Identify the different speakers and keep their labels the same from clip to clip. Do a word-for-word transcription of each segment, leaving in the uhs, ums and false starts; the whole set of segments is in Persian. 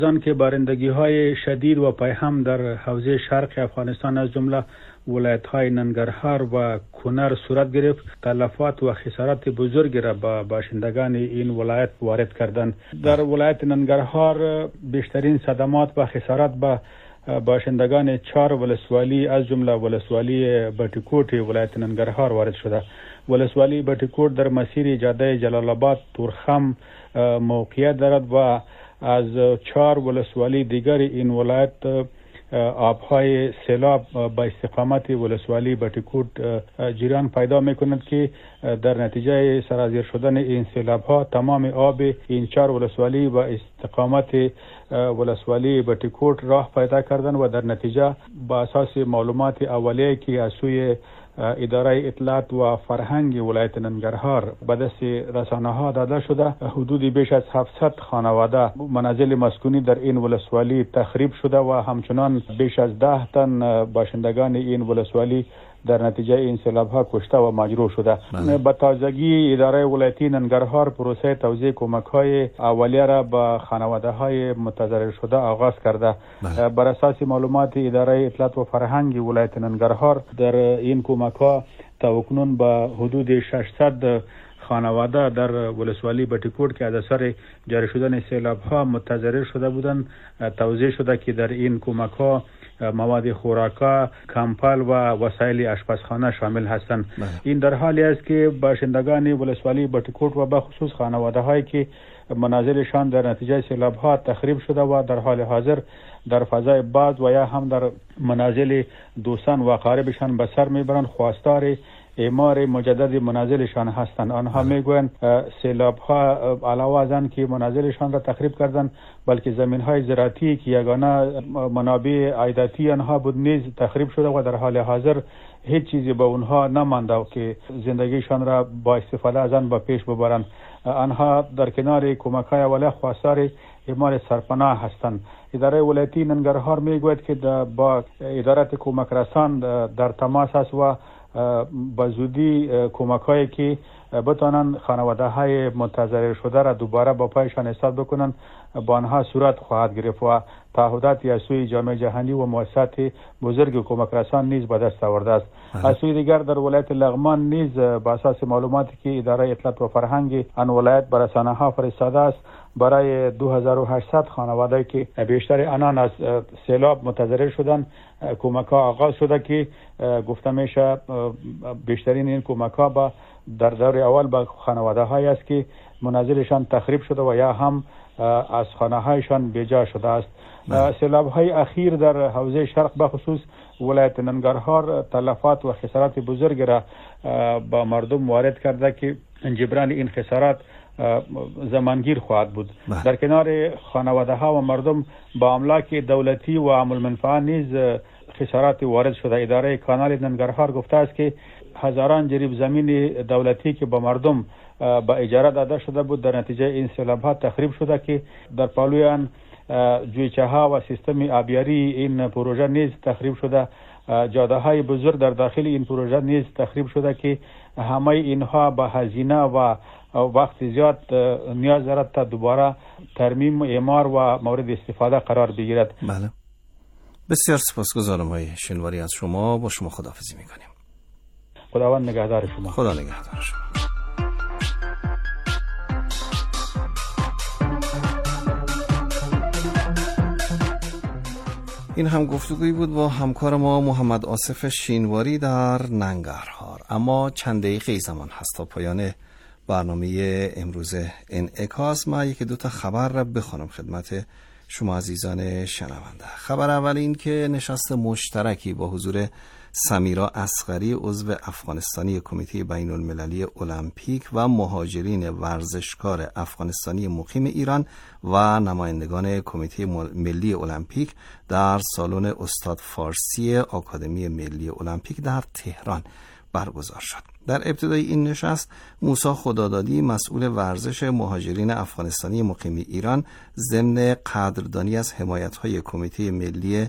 Speaker 1: زن که بارندگی های شدید و پیهم در حوزه شرق افغانستان از جمله ولایت های ننگرهار و کنر صورت گرفت، تلفات و خسارات بزرگی را به باشندگان این ولایت وارد کردند. در ولایت ننگرهار بیشترین صدمات و خسارات به باشندگان چهار ولسوالی از جمله ولسوالی بټیکوټ ولایت ننگرهار وارد شده. ولسوالی بټیکوټ در مسیر جاده جلال آباد تورخم موقعیت دارد و از چهار ولسوالی دیگر این ولایت آبهای سیلاب با استقامت ولسوالی بټیکوټ جریان پیدا میکند که در نتیجه سرازیر شدن این سیلاب ها تمام آب این چهار ولسوالی با استقامت ولسوالی بټیکوټ راه پیدا کردن و در نتیجه با اساس معلومات اولیه که از سوی اداره اطلاعات و فرهنگ ولایت ننگرهار به دست رسانه ها داده شده، حدود بیش از هفتصد خانواده منازل مسکونی در این ولسوالی تخریب شده و همچنان بیش از ده تن باشندگان این ولسوالی در نتیجه این سیلاب ها کشته و مجروح شده. به تازگی اداره ولایتی ننگرهار پروسه توزیع کمک های اولیه را به خانواده های متضرر شده آغاز کرده. بر اساس معلومات اداره اطلاعات و فرهنگ ولایت ننگرهار در این کمک ها تاکنون به حدود ششصد خانواده در ولسوالی بټیکوټ که از اثر جاری شدن سیلاب ها متضرر شده بودند توزیع شده که در این کمک ها مواد خوراکا، کمپل و وسایل آشپزخانه شامل هستند. این در حالی است که باشندگان ولسوالی بټیکوټ و به خصوص خانواده هایی که منازلشان در نتیجه سیلاب ها تخریب شده و در حال حاضر در فضای باد و یا هم در منازل دوستان و اقاربشان به سر میبرند خواستار اعمار مجدد منازلشان هستند. آنها میگویند سیلاب ها علاوه از آن که منازلشان را تخریب کردند بلکه زمین های زراعتی که یگانه منابع عایداتی آنها بود نیز تخریب شده و در حال حاضر هیچ چیزی به اونها نمانده که زندگیشان را با استفاده از آن به پیش ببرند. آنها در کنار کمک های اولیه خواستار اعمار سرپناه هستند. اداره ولایتی ننگرهار میگوید که با ادارات کمک رسان در تماس است و با زودی کمک هایی که بتوانند خانواده های متضرر شده را دوباره با پایشان حساب بکنند با آنها صورت خواهد گرفت و تعهدات از سوی جامعه جهانی و مؤسسات بزرگ کمک رسان نیز به دست آورده است. از سوی دیگر در ولایت لغمان نیز با اساس معلوماتی که اداره اطلاعات و فرهنگ آن ولایت بر رسانه ها فرستاده است برای دو هزار و هشتصد خانواده که بیشتر آنان از سیلاب متضرر شدند کمک ها آغاز شده که گفته میشه بیشترین این کمک ها با در دور اول به خانواده هایی است که منازلشان تخریب شده و یا هم از خانه هایشان بیجا شده است. سیلاب های اخیر در حوزه شرق به خصوص ولایت ننگرهار تلفات و خسارات بزرگ را با مردم وارد کرده که جبران این خسارات زمانگیر خواهد بود. بله. در کنار خانواده ها و مردم با املاک دولتی و عام المنفعه نیز خسارات وارد شده. اداره کانال ننگرهار گفته است که هزاران جریب زمین دولتی که با مردم با اجاره داده شده بود در نتیجه این سیلاب ها تخریب شده که در پالوی آن جویچه ها و سیستم آبیاری این پروژه نیز تخریب شده. جاده های بزرگ در داخل این پروژه نیز تخریب شده که همه اینها با هزینه و وقت زیاد نیاز دارد تا دوباره ترمیم و اعمار و مورد استفاده قرار بگیرد.
Speaker 2: بله. بسیار سپاسگزارم های شنواری از شما. با شما خداحافظی میکنیم.
Speaker 1: خداوند نگهدار شما.
Speaker 2: خدا نگهدار شما. این هم گفتگویی بود با همکار ما محمد آصف شینواری در ننگرهار. اما چند دقیقه زمان هست تا پایان برنامه امروز انعکاس. ما یکی دو تا خبر را بخونم خدمت شما عزیزان شنونده. خبر اول این که نشست مشترکی با حضور سمیرا اصغری عضو افغانستانی کمیته بین المللی المپیک و مهاجرین ورزشکار افغانستانی مقیم ایران و نمایندگان کمیته ملی المپیک در سالن استاد فارسی آکادمی ملی المپیک در تهران برگزار شد. در ابتدای این نشست موسی خدادادی مسئول ورزش مهاجرین افغانستانی مقیم ایران ضمن قدردانی از حمایت‌های کمیته ملی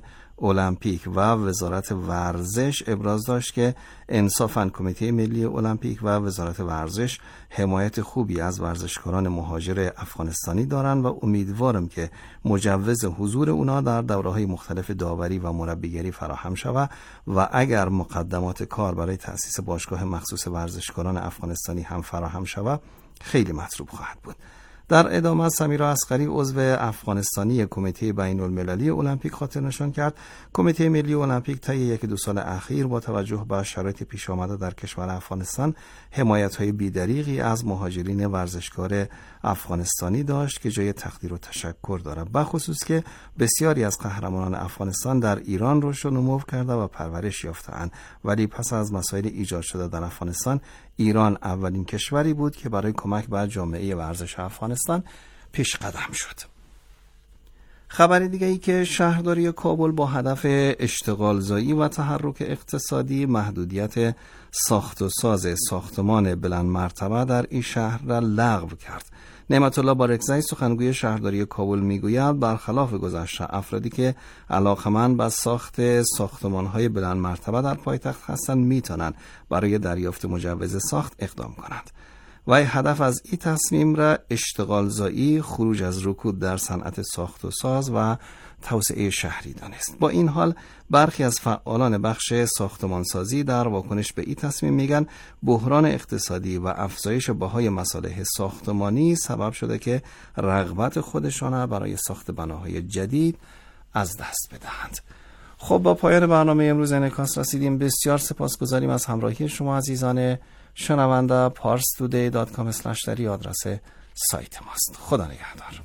Speaker 2: المپیک و وزارت ورزش ابراز داشت که انصافاً کمیته ملی المپیک و وزارت ورزش حمایت خوبی از ورزشکاران مهاجر افغانستانی دارند و امیدوارم که مجوز حضور اونا در دوره‌های مختلف داوری و مربیگری فراهم شود و اگر مقدمات کار برای تأسیس باشگاه مخصوص ورزشکاران افغانستانی هم فراهم شود خیلی مطلوب خواهد بود. در ادامه سمیرا اصغری عضو افغانستانی کمیته بین المللی المپیک خاطر نشان کرد کمیته ملی المپیک طی یک دو سال اخیر با توجه به شرایط پیش آمده در کشور افغانستان حمایت‌های بی‌دریغی از مهاجرین ورزشکار افغانستانی داشت که جای تقدیر و تشکر دارد، بخصوص که بسیاری از قهرمانان افغانستان در ایران رشد و نمو کرده و پرورش یافته‌اند، ولی پس از مسائل ایجاد شده در افغانستان ایران اولین کشوری بود که برای کمک به جامعه ورزش افغانستان پیش قدم شد. خبر دیگه ای که شهرداری کابل با هدف اشتغالزایی و تحرک اقتصادی محدودیت ساخت و ساز ساختمان بلند مرتبه در این شهر را لغو کرد. نعمت الله بارکزئی سخنگوی شهرداری کابل میگوید برخلاف گذشته افرادی که علاقمند به ساخت ساختمان‌های بلند مرتبه در پایتخت هستند میتونند برای دریافت مجوز ساخت اقدام کنند. و هدف از این تصمیم را اشتغالزایی، خروج از رکود در صنعت ساخت و ساز و توسعه شهری دانست. با این حال برخی از فعالان بخش ساختمانسازی در واکنش به این تصمیم میگن بحران اقتصادی و افزایش بهای مصالح ساختمانی سبب شده که رغبت خودشان برای ساخت بناهای جدید از دست بدهند. خب با پایان برنامه امروز انعکاس رسیدیم. بسیار سپاسگزاریم از همراهی شما عزیزان شنونده. پارس تودی دات کام اسلش دری آدرس سایت ماست. خدا نگهدار.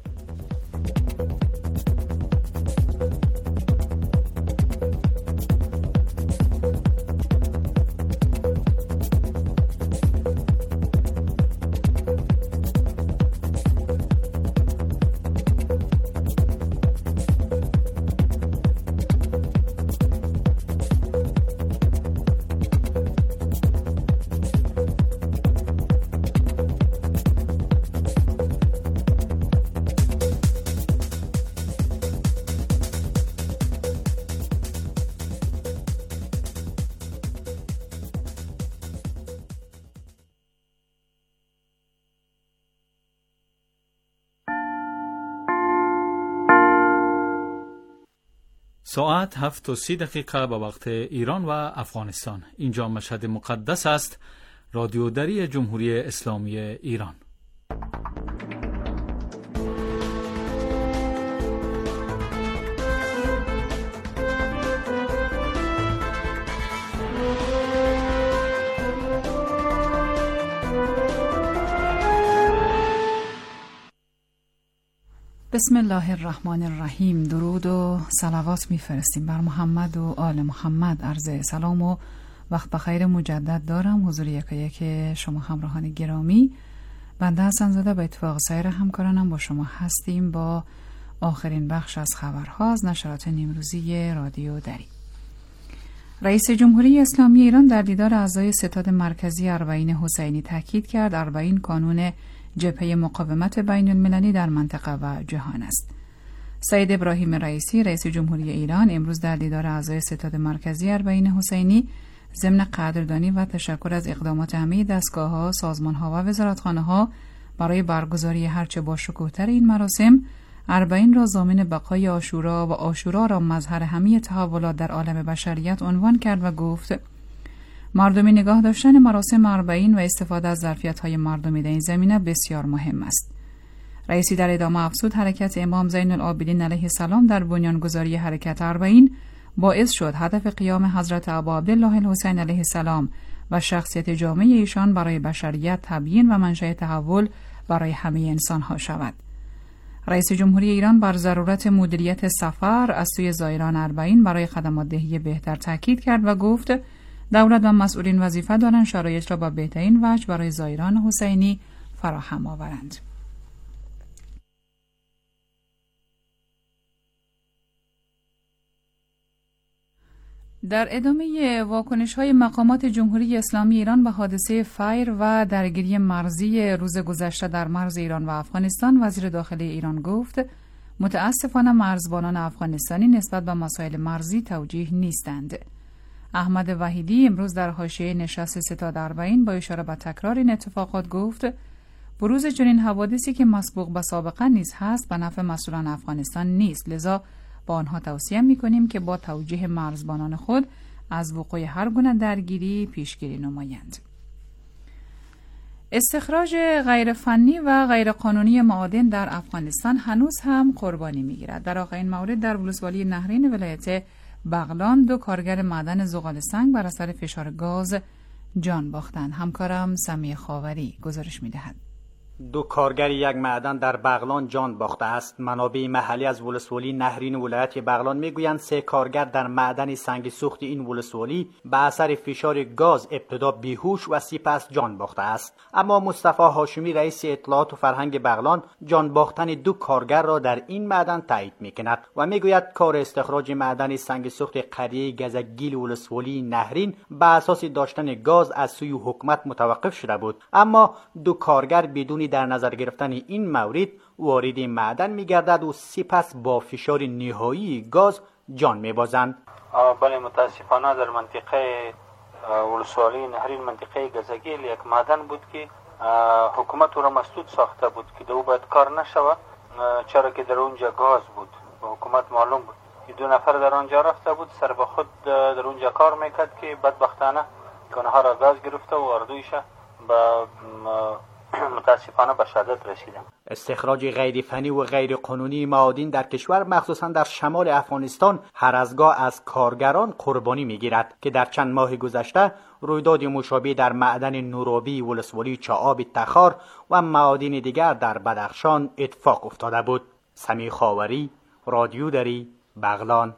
Speaker 3: ساعت هفت و سی دقیقه به وقت ایران و افغانستان. اینجا مشهد مقدس است، رادیو دری جمهوری اسلامی ایران.
Speaker 4: بسم الله الرحمن الرحیم. درود و صلوات میفرستیم بر محمد و آل محمد. عرض سلام و وقت بخیر مجدد دارم حضور یکایک شما همراهان گرامی. بنده حسن زاده به اتفاق سایر همکارانم با شما هستیم با آخرین بخش از خبرها از نشرات نیمروزی رادیو دری. رئیس جمهوری اسلامی ایران در دیدار اعضای ستاد مرکزی اربعین حسینی تاکید کرد اربعین کانون جبهه مقاومت بین المللی در منطقه و جهان است. سید ابراهیم رئیسی رئیس جمهوری ایران امروز در دیدار اعضای ستاد مرکزی اربعین حسینی ضمن قدردانی و تشکر از اقدامات همه دستگاه‌ها، سازمان‌ها و وزارتخانه‌ها برای برگزاری هرچه با شکوه‌تر این مراسم اربعین را ضامن بقای عاشورا و عاشورا را مظهر همه تحولات در عالم بشریت عنوان کرد و گفت مردمی نگاه داشتن مراسم اربعین و استفاده از ظرفیت‌های مردمی در این زمینه بسیار مهم است. رئیسی در ادامه افزود حرکت امام زین العابدین علیه السلام در بنیانگذاری حرکت اربعین باعث شد هدف قیام حضرت ابا عبدالله الحسین علیه السلام و شخصیت جامع ایشان برای بشریت تبیین و منشأ تحول برای همه انسان‌ها شود. رئیس جمهوری ایران بر ضرورت مدیریت سفر از سوی زائران اربعین برای خدمات دهی بهتر تاکید کرد و گفت دولت و مسئولین وظیفه دارند شرایط را با بهترین وجه برای زائران حسینی فراهم آورند. در ادامه واکنش‌های مقامات جمهوری اسلامی ایران به حادثه فیر و درگیری مرزی روز گذشته در مرز ایران و افغانستان، وزیر داخلی ایران گفت متاسفانه مرزبانان افغانستانی نسبت به مسائل مرزی توجیه نیستند. احمد وحیدی امروز در حاشیه نشست ستاد اربعین با اشاره به تکرار این اتفاقات گفت بروز چنین حوادثی که مسبوق به سابقه نیز هست به نفع مسئولان افغانستان نیست، لذا با آنها توصیه می‌کنیم که با توجیه مرزبانان خود از وقوع هر گونه درگیری پیشگیری نمایند. استخراج غیرفنی و غیرقانونی معادن در افغانستان هنوز هم قربانی می‌گیرد. در آخرین مورد در ولسوالی نهرین ولایت بغلان دو کارگر معدن زغال سنگ بر اثر فشار گاز جان باختند. همکارم سمیع خاوری گزارش می‌دهد.
Speaker 5: دو کارگر یک معدن در بغلان جان باخته است. منابع محلی از ولسوالی نهرین ولایت بغلان میگویند سه کارگر در معدن سنگ سوخت این ولسوالی به اثر فشار گاز ابتدا بیهوش و سپس جان باخته است. اما مصطفی هاشمی رئیس اطلاعات و فرهنگ بغلان جان باختن دو کارگر را در این معدن تایید میکند و میگوید کار استخراج معدن سنگ سوخت قریه گزگیل ولسوالی نهرین به اساس داشتن گاز از سوی حکومت متوقف شده بود، اما دو کارگر بدون در نظر گرفتن این مورد وارد معدن می‌گردد و سپس با فشار نهایی گاز جان می‌بازند.
Speaker 6: بله، متاسفانه در منطقه ولسوالی نهرین منطقه گزگیل یک معدن بود که حکومت او را مسدود ساخته بود که دو باید کار نشود، چرا که در اونجا گاز بود و حکومت معلوم بود که دو نفر در آنجا رفته بود سر به خود در اونجا کار میکرد که بدبختانه کنها را گاز گرفته و اردویش به متاسفانه به شدت رسیدم.
Speaker 5: استخراج غیر فنی و غیر قانونی معادن در کشور مخصوصا در شمال افغانستان هر از گاه از کارگران قربانی میگیرد که در چند ماه گذشته رویداد مشابه در معدن نورابی ولسوالی چاآب تخار و معادن دیگر در بدخشان اتفاق افتاده بود. سمیع خاوری، رادیو دری، بغلان.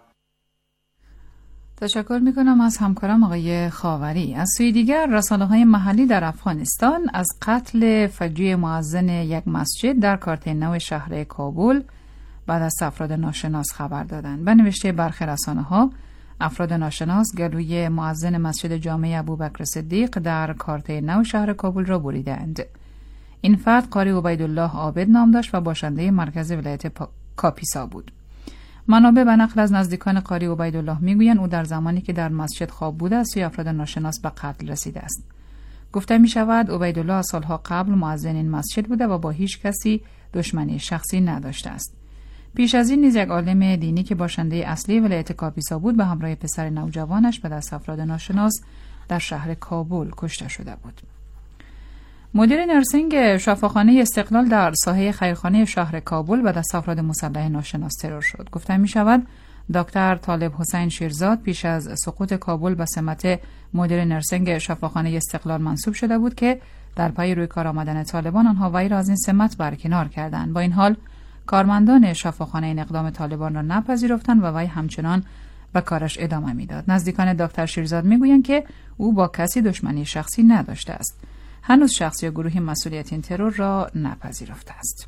Speaker 4: تشکر میکنم از همکارم آقای خاوری. از سوی دیگر رسانه‌های محلی در افغانستان از قتل فجیع مؤذن یک مسجد در کارته نو شهر کابل بعد از افراد ناشناس خبر دادند. به نوشته برخی رسانه‌ها افراد ناشناس گلوی مؤذن مسجد جامع ابوبکر صدیق در کارته نو شهر کابل را بریدند. این فرد قاری عبیدالله عابد نام داشت و باشنده مرکز ولایت پا... کاپیسا بود. منابع به نقل از نزدیکان قاری عبیدالله میگویند او در زمانی که در مسجد خواب بوده از سوی افراد ناشناس به قتل رسیده است. گفته می شود عبیدالله از سالها قبل مؤذن این مسجد بوده و با هیچ کسی دشمنی شخصی نداشته است. پیش از این نیز یک عالم دینی که باشنده اصلی ولایت کاپیسا بود به همراه پسر نوجوانش به دست افراد ناشناس در شهر کابل کشته شده بود. مدیر نرسینگ شفاخانه استقلال در ساحه خیرخانه شهر کابل به دست افراد مسلح ناشناس ترور شد. گفته می شود دکتر طالب حسین شیرزاد پیش از سقوط کابل به سمت مدیر نرسینگ شفاخانه استقلال منصوب شده بود که در پی روی کار آمدن طالبان آنها وی را از این سمت برکنار کردند. با این حال کارمندان شفاخانه این اقدام طالبان را نپذیرفتند و وی همچنان به کارش ادامه میداد. نزدیکان دکتر شیرزاد میگویند که او با کسی دشمنی شخصی نداشته است. هنوز شخص یا گروهی مسئولیت این ترور را نپذیرفته است.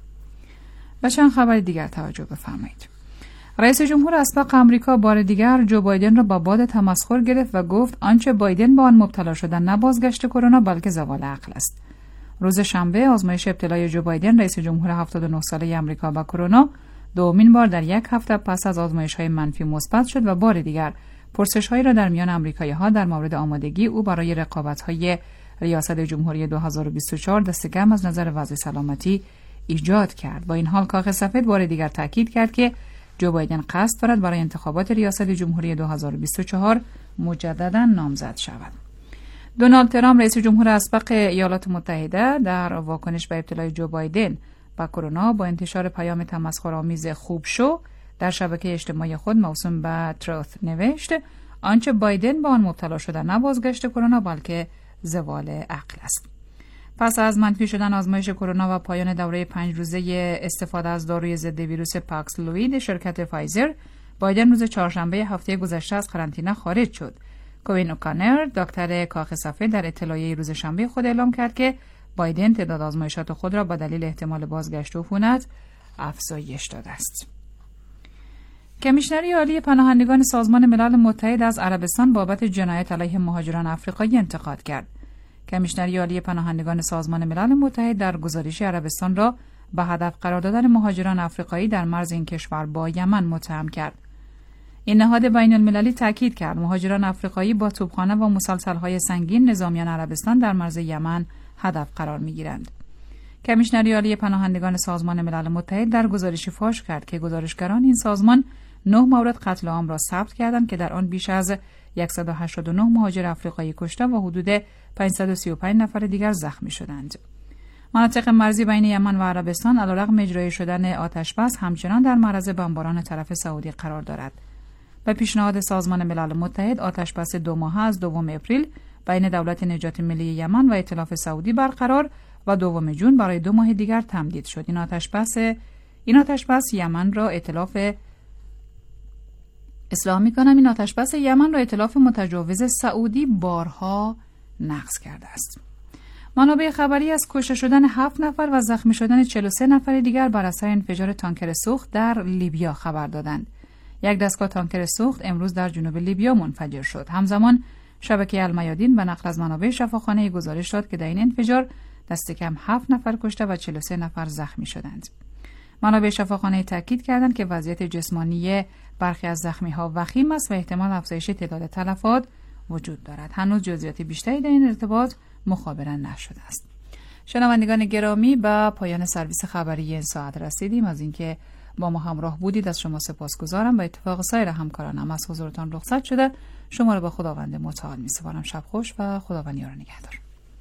Speaker 4: و چند خبر دیگر توجه بفرمایید. رئیس جمهور اسبق آمریکا بار دیگر جو بایدن را با باد تمسخر گرفت و گفت آنچه بایدن با آن مبتلا شدن نه بازگشت کرونا بلکه زوال عقل است. روز شنبه آزمایش ابتلای جو بایدن رئیس جمهور هفتاد و نه ساله آمریکا با کرونا دومین بار در یک هفته پس از آزمایش‌های منفی مثبت شد و بار دیگر پرسش‌هایی را در میان آمریکایی‌ها در مورد آمادگی او برای رقابت‌های ریاست جمهوری دو هزار و بیست و چهار دست کم از نظر وضع سلامتی ایجاد کرد. با این حال کاخ سفید بار دیگر تاکید کرد که جو بایدن قصد دارد برای انتخابات ریاست جمهوری دو هزار و بیست و چهار مجددا نامزد شود. دونالد ترامپ رئیس جمهور اسبق ایالات متحده در واکنش به ابتلای جو بایدن با کرونا با انتشار پیام تمسخرآمیز خوب شو در شبکه اجتماعی خود موسوم به تروث نوشت آنچه بایدن با آن مبتلا شده نه بازگشت کرونا بلکه زوال عقل است. پس از منفی شدن آزمایش کرونا و پایان دوره پنج روزه استفاده از داروی ضد ویروس پاکسلوید شرکت فایزر، بایدن روز چهارشنبه هفته گذشته از قرنطینه خارج شد. کوین اوکانر، دکتر کاخ سفید، در اطلاعیه روز شنبه خود اعلام کرد که بایدن تعداد آزمایشات خود را با دلیل احتمال بازگشت عفونت افزایش داده است. کمیشنری عالی پناهندگان سازمان ملل متحد از عربستان بابت جنایت علیه مهاجران آفریقایی انتقاد کرد. کمیشنری عالی پناهندگان سازمان ملل متحد در گزارشی عربستان را به هدف قرار دادن مهاجران آفریقایی در مرز این کشور با یمن متهم کرد. این نهاد بین المللی تاکید کرد مهاجران آفریقایی با توپخانه و مسلسل‌های سنگین نظامیان عربستان در مرز یمن هدف قرار می‌گیرند. کمیشنری عالی پناهندگان سازمان ملل متحد در گزارشی فاش کرد که گزارشگران این سازمان نه مورد قتل عام را ثبت کردند که در آن بیش از صد و هشتاد و نه مهاجر آفریقایی کشته و حدود پانصد و سی و پنج نفر دیگر زخمی شدند. مناطق مرزی بین یمن و عربستان علیرغم اجرای شدن آتش‌بس همچنان در معرض بمباران طرف سعودی قرار دارد. به پیشنهاد سازمان ملل متحد آتش‌بس دو ماهه از دوم اپریل بین دولت نجات ملی یمن و ائتلاف سعودی برقرار و دوم ژوئن برای دو ماه دیگر تمدید شد. این آتش‌بس این آتش‌بس یمن را ائتلاف اصلاح می‌کنم این آتش‌بس یمن را ائتلاف متجاوز سعودی بارها نقض کرده است. منابع خبری از کشته شدن هفت نفر و زخمی شدن چهل و سه نفر دیگر بر اثر انفجار تانکر سوخت در لیبیا خبر دادند. یک دستگاه تانکر سوخت امروز در جنوب لیبیا منفجر شد. همزمان شبکه المیادین به نقل از منابع شفاخانه گزارش داد که در این انفجار دست کم هفت نفر کشته و چهل و سه نفر زخمی شدند. منابع شفاخانه تاکید کردند که وضعیت جسمانی برخی از زخمی‌ها وخیم است و احتمال افزایش تعداد تلفات وجود دارد. هنوز جزئیات بیشتری در این ارتباط مخابره نشده است. شنوندگان گرامی، به پایان سرویس خبری این ساعت رسیدیم. از اینکه با ما همراه بودید از شما سپاسگزارم. به اتفاق سایر همکارانم از حضورتان رخصت شده شما را به خداوند متعال می‌سپارم. شب خوش و خداوند یار و نگهدار.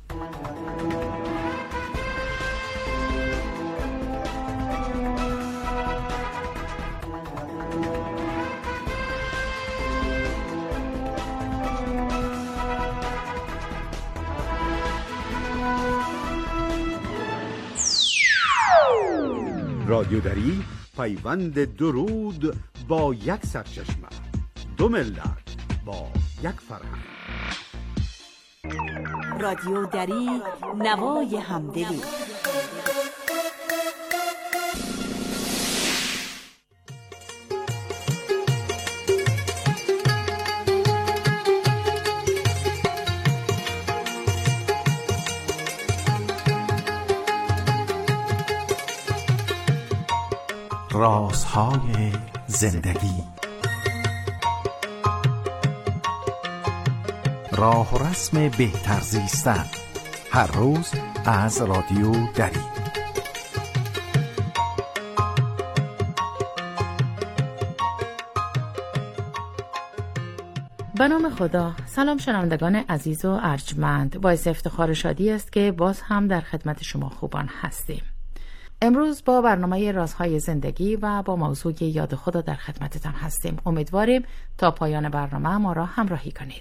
Speaker 7: رادیودری پیوند درود با یک سرچشمه، دو ملت با یک فرهنگ.
Speaker 8: رادیودری، نوای همدلی.
Speaker 9: رازهای زندگی، راه و رسم بهتر زیستن، هر روز از رادیو دری.
Speaker 10: به نام خدا. سلام شنوندگان عزیز و ارجمند، باعث افتخار و شادی است که باز هم در خدمت شما خوبان هستیم. امروز با برنامه رازهای زندگی و با موضوع یاد خدا در خدمتتان هستیم. امیدواریم تا پایان برنامه ما را همراهی کنید.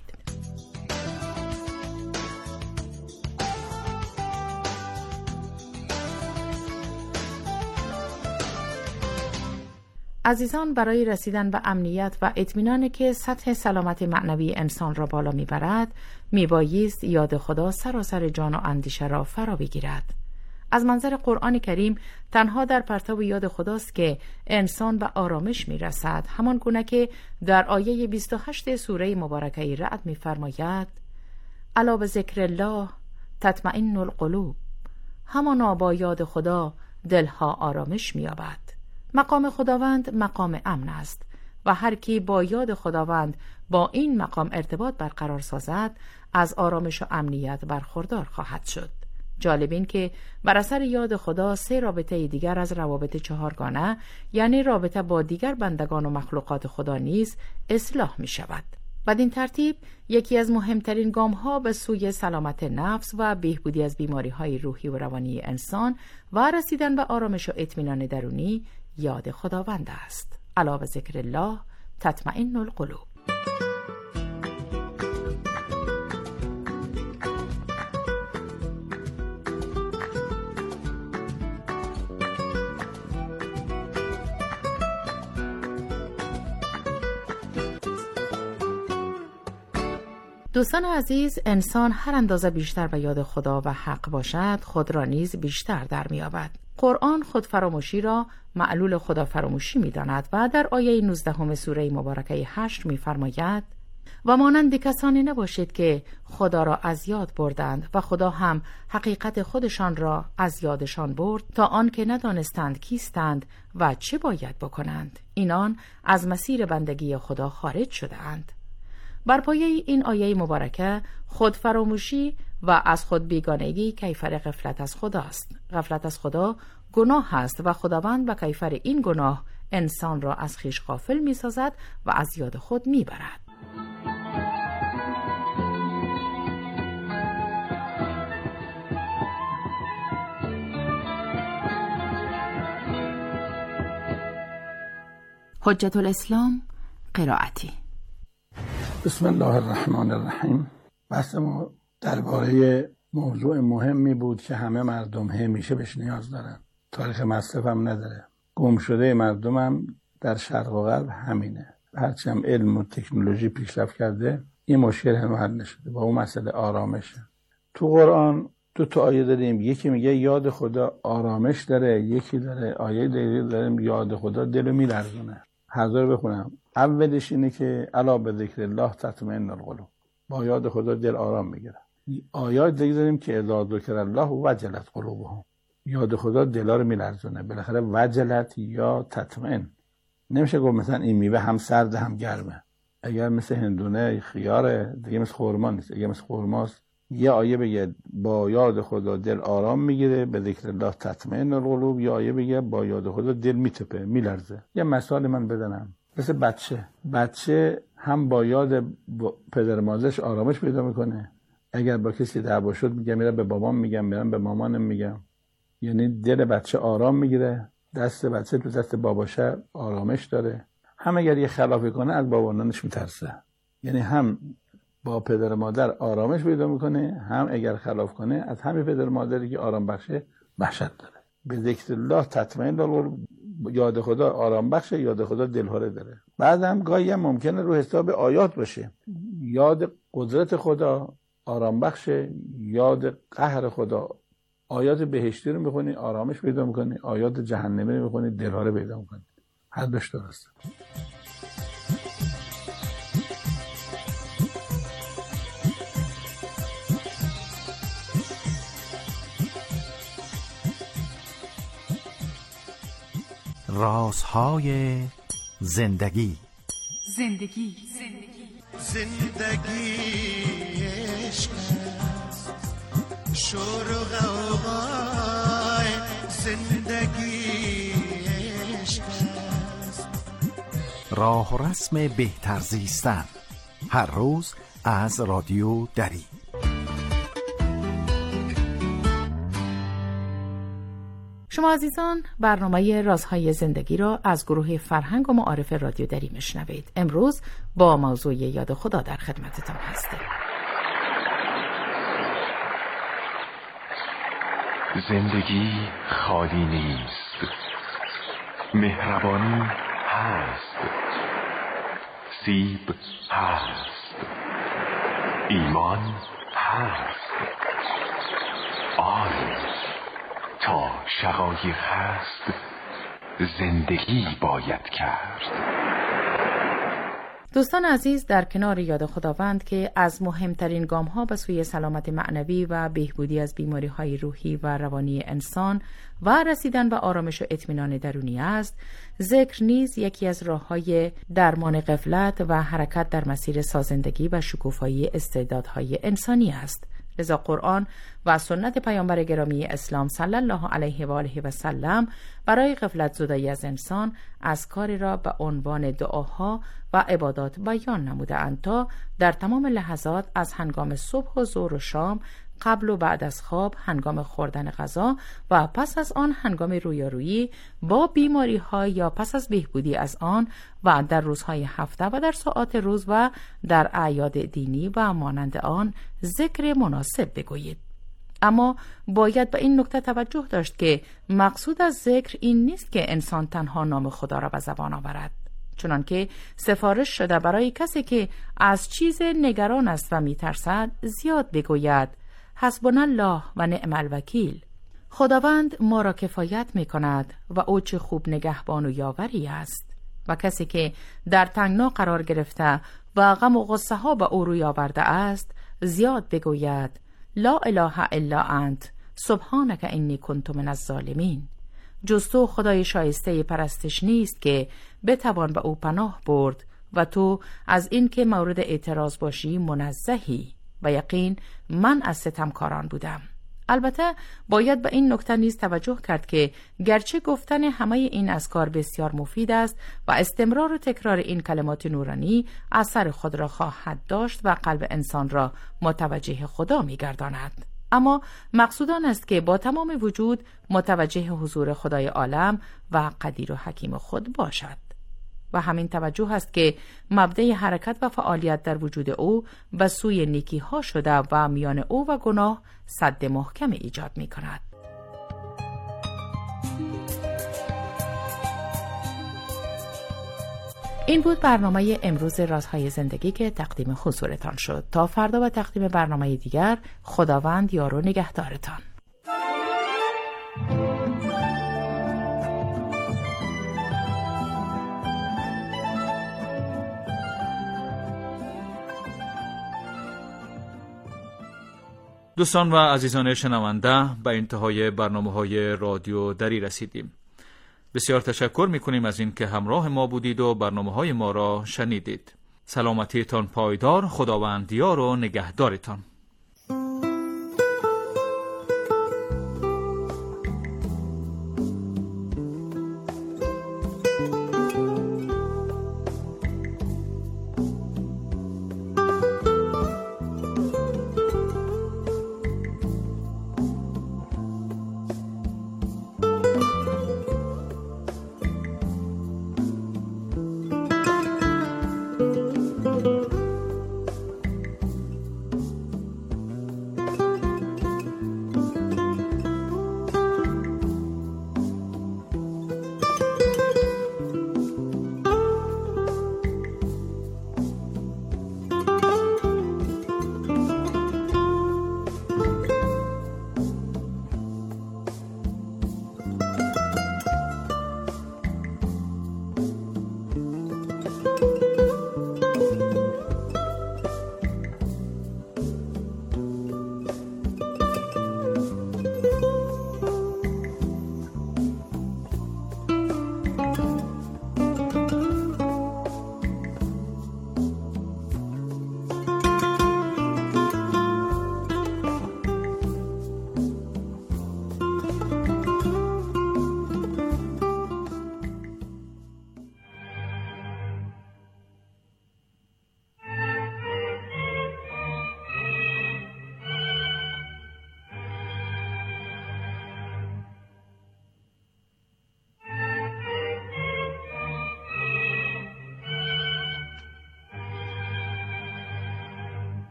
Speaker 10: عزیزان، برای رسیدن به امنیت و اطمینانی که سطح سلامت معنوی انسان را بالا میبرد، میبایست یاد خدا سراسر جان و اندیشه را فرا بگیرد. از منظر قرآن کریم تنها در پرتو یاد خداست که انسان به آرامش میرسد، همان گونه که در آیه بیست و هشت سوره مبارکه رعد میفرماید: الا بذکر الله تطمئن القلوب. همانا با یاد خدا دلها آرامش مییابد. مقام خداوند مقام امن است و هر کی با یاد خداوند با این مقام ارتباط برقرار سازد از آرامش و امنیت برخوردار خواهد شد. جالب این که بر اثر یاد خدا سه رابطه دیگر از روابط چهارگانه، یعنی رابطه با دیگر بندگان و مخلوقات خدا نیز اصلاح می شود. بدین ترتیب یکی از مهمترین گام ها به سوی سلامت نفس و بهبودی از بیماری های روحی و روانی انسان و رسیدن به آرامش و اطمینان درونی یاد خداوند است. الا بذکر الله تطمئن القلوب. دوستان عزیز، انسان هر اندازه بیشتر به یاد خدا و حق باشد، خود را نیز بیشتر در می‌یابد. قرآن خود فراموشی را معلول خدا فراموشی می‌داند و در آیه نوزدهم سوره مبارکه هشت می‌فرماید: و مانند کسانی نباشید که خدا را از یاد بردند و خدا هم حقیقت خودشان را از یادشان برد تا آن که ندانستند کیستند و چه باید بکنند. اینان از مسیر بندگی خدا خارج شده اند. بر پایه این آیه مبارکه خود فراموشی و از خود بیگانگی کیفر غفلت از خداست. غفلت از خدا گناه است و خداوند و کیفر این گناه انسان را از خویش غافل می سازد و از یاد خود می برد. حجت الاسلام قرائتی.
Speaker 11: بسم الله الرحمن الرحیم. بحث ما درباره موضوع مهمی بود که همه مردم همیشه بهش نیاز دارن. تاریخ مصرف هم نداره. گم شده مردم هم در شرق و غرب همینه. هرچی هم علم و تکنولوژی پیشرفت کرده این مشکل هم حل نشده. با اون مسئله آرامشه. تو قرآن دو تا آیه داریم. یکی میگه یاد خدا آرامش داره، یکی داره آیه دیگه داریم یاد خدا دلو میلرزونه. هر دو رو بخونم. اولش اینه که الا به ذکر الله تطمئن القلوب. با یاد خدا دل آرام میگیره. آیات دیگه داریم که اذا ذکر الله وجلت قلوبهم. یاد خدا دلا رو میلرزونه. بالاخره وجلت یا تطمئن. نمیشه گفت مثلا این میوه هم سرد هم گرمه. اگر مثل هندونه خیاره دیگه مثل خرما نیست. اگر مثل خرماست یه آیه بگه با یاد خدا دل آرام میگیره به ذکر الله تطمئن القلوب، یا آیه بگه با یاد خدا دل میتپه میلرزه. یه مثال من بزنم. مثل بچه بچه هم با یاد پدر مادرش آرامش پیدا میکنه. اگر با کسی دعوا شد میگه میره به بابام میگم، میرم به مامانم میگم. یعنی دل بچه آرام میگیره، دست بچه تو دست باباشه آرامش داره. هم اگر یه خلافی کنه از بابانش میترسه. یعنی هم با پدر مادر آرامش پیدا میکنه، هم اگر خلاف کنه از همین پدر مادری که آرام بخشه وحشت داره. به ذکر الله تطمئن القلوب. یاد خدا آرام بخشه، یاد خدا دلهره داره. بعدم گاهی هم ممکنه رو حساب آیات باشه. یاد قدرت خدا آرام بخشه، یاد قهر خدا. آیات بهشتی رو میخونی آرامش پیدا میکنی، آیات جهنمی رو میخونی دلهره پیدا میکنی. هر دوش درسته.
Speaker 9: رازهای زندگی.
Speaker 8: زندگی زندگی
Speaker 12: زندگی عشق است، شور و غوغای زندگی عشق است.
Speaker 9: راه و رسم بهتر زیستن، هر روز از رادیو دری.
Speaker 10: شما عزیزان برنامه رازهای زندگی را از گروه فرهنگ و معارف رادیو دری میشنوید. امروز با موضوع یاد خدا در خدمتتان هستیم.
Speaker 13: زندگی خالی نیست، مهربانی هست، سیب هست، ایمان هست، آری تا شقایق هست زندگی باید کرد.
Speaker 10: دوستان عزیز، در کنار یاد خداوند که از مهمترین گام‌ها به سوی سلامت معنوی و بهبودی از بیماری‌های روحی و روانی انسان و رسیدن به آرامش و اطمینان درونی است، ذکر نیز یکی از راه‌های درمان غفلت و حرکت در مسیر سازندگی و شکوفایی استعدادهای انسانی است. لذا قرآن و سنت پیامبر گرامی اسلام صلی الله علیه و آله و سلم برای غفلت زدایی از انسان از کاری را به عنوان دعاها و عبادات بیان نموده‌اند تا در تمام لحظات از هنگام صبح و ظهر و شام، قبل و بعد از خواب، هنگام خوردن غذا و پس از آن هنگام رویارویی با بیماری ها یا پس از بهبودی از آن و در روزهای هفته و در ساعات روز و در اعیاد دینی و مانند آن ذکر مناسب بگویید. اما باید به این نکته توجه داشت که مقصود از ذکر این نیست که انسان تنها نام خدا را به زبان آورد، چنانکه سفارش شده برای کسی که از چیز نگران است و میترسد زیاد بگوید حسبنا الله و نعم الوکیل. خداوند ما را کفایت می کند و او چه خوب نگهبان و یاوری است. و کسی که در تنگنا قرار گرفته و غم و غصه ها به او روی آورده است زیاد بگوید لا اله الا انت سبحانک انی کنت من الظالمین. جز تو خدای شایسته پرستش نیست که بتوان به او پناه برد و تو از این که مورد اعتراض باشی منزهی و یقین من از ستمکاران بودم. البته باید به این نکته نیز توجه کرد که گرچه گفتن همه این اذکار بسیار مفید است و استمرار و تکرار این کلمات نورانی اثر خود را خواهد داشت و قلب انسان را متوجه خدا می‌گرداند، اما مقصود آن است که با تمام وجود متوجه حضور خدای عالم و قدیر و حکیم خود باشد. و همین توجه است که مبدأ حرکت و فعالیت در وجود او به سوی نیکی ها شده و میان او و گناه سد محکم ایجاد می کند. این بود برنامه امروز رازهای زندگی که تقدیم حضورتان شد. تا فردا و تقدیم برنامه دیگر، خداوند یار و نگهدارتان.
Speaker 3: دوستان و عزیزان شنونده، به انتهای برنامه‌های رادیو دری رسیدیم. بسیار تشکر می‌کنیم از این که همراه ما بودید و برنامه‌های ما را شنیدید. سلامتیتان پایدار، خداوند یار و نگهدارتان.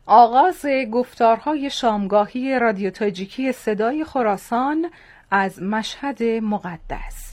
Speaker 10: آغاز گفتارهای شامگاهی رادیو تاجیکی صدای خراسان از مشهد مقدس.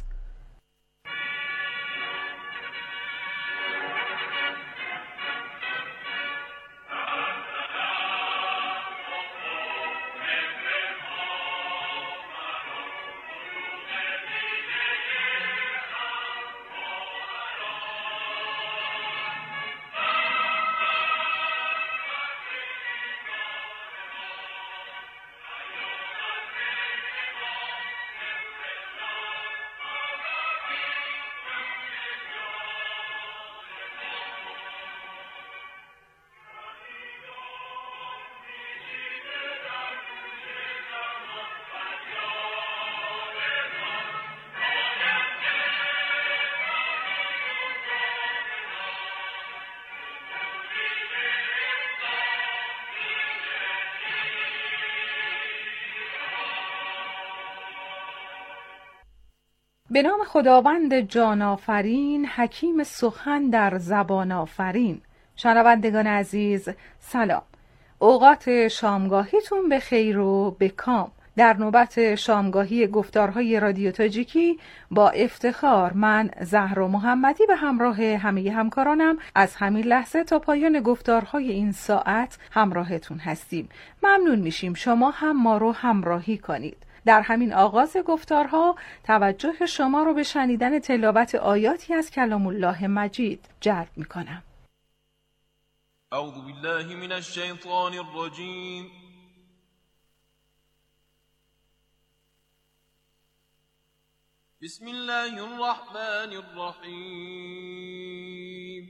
Speaker 10: به نام خداوند جان آفرین، حکیم سخن در زبان آفرین. شنوندگان عزیز سلام، اوقات شامگاهیتون به خیر و به کام. در نوبت شامگاهی گفتارهای رادیو تاجیکی با افتخار من زهرا محمدی به همراه همه همکارانم از همین لحظه تا پایان گفتارهای این ساعت همراهتون هستیم. ممنون میشیم شما هم ما رو همراهی کنید. در همین آغاز گفتارها توجه شما رو به شنیدن تلاوت آیاتی از کلام الله مجید جلب میکنم.
Speaker 14: اعوذ بالله من الشیطان الرجیم. بسم الله الرحمن الرحیم.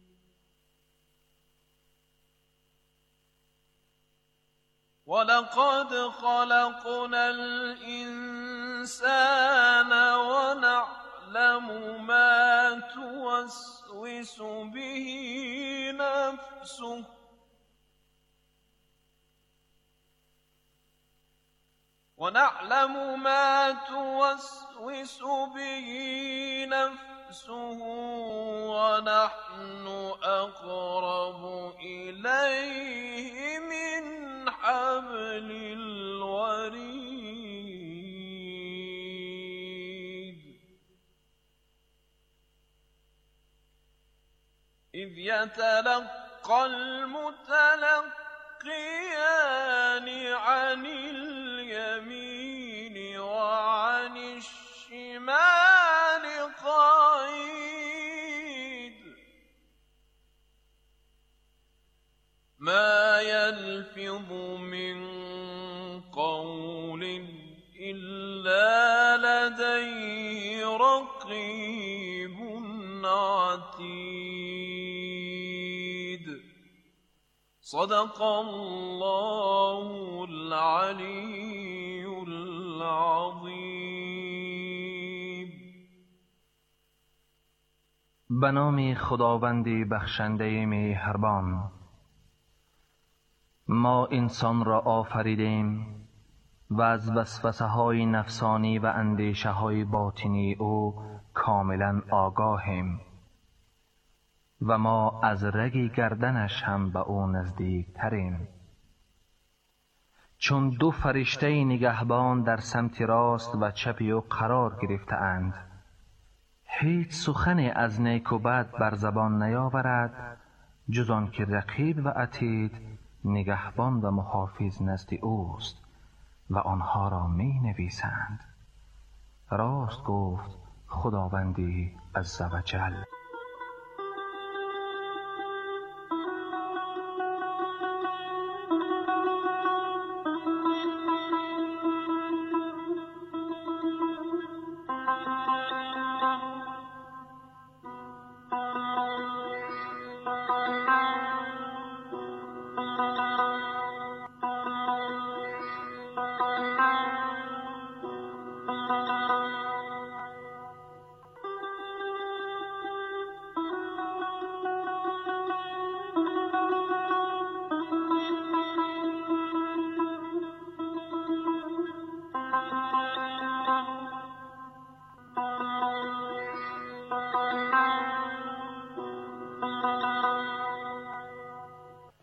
Speaker 14: ولقد خلقنا الإنسان ونعلم ما توسوس به نفسه ونعلم ما توسوس به نفسه ونحن أقرب إليه من حبل الوريد إذ يتلقى المتلقيان عن اليمين وعن الشمال قعيد ما يلفظ من قول إلا لديه رقيب عتيد صدق الله العلي العظيم.
Speaker 15: به نام خداوند بخشنده مهربان. ما انسان را آفریدیم و از وسوسه های نفسانی و اندیشه های باطنی او کاملا آگاهیم و ما از رگ گردنش هم به او نزدیک تریم. چون دو فرشته نگهبان در سمت راست و چپ او قرار گرفته اند، هیچ سخنی از نیک و بد بر زبان نیاورد جز آن که رقیب و عتید نگهبان و محافظ نزد اوست و آنها را می نویسند. راست گفت خداوندی عزوجل.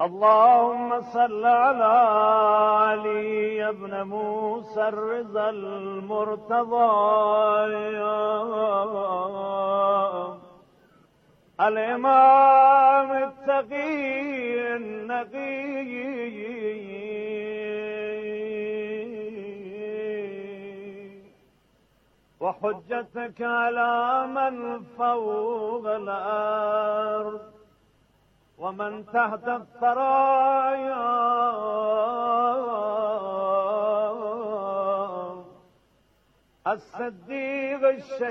Speaker 16: اللهم صل على علي ابن موسى الرضا المرتضى الإمام التقي النقي وحجتك على من فوق الأرض ومن تحت الثرايا الصديق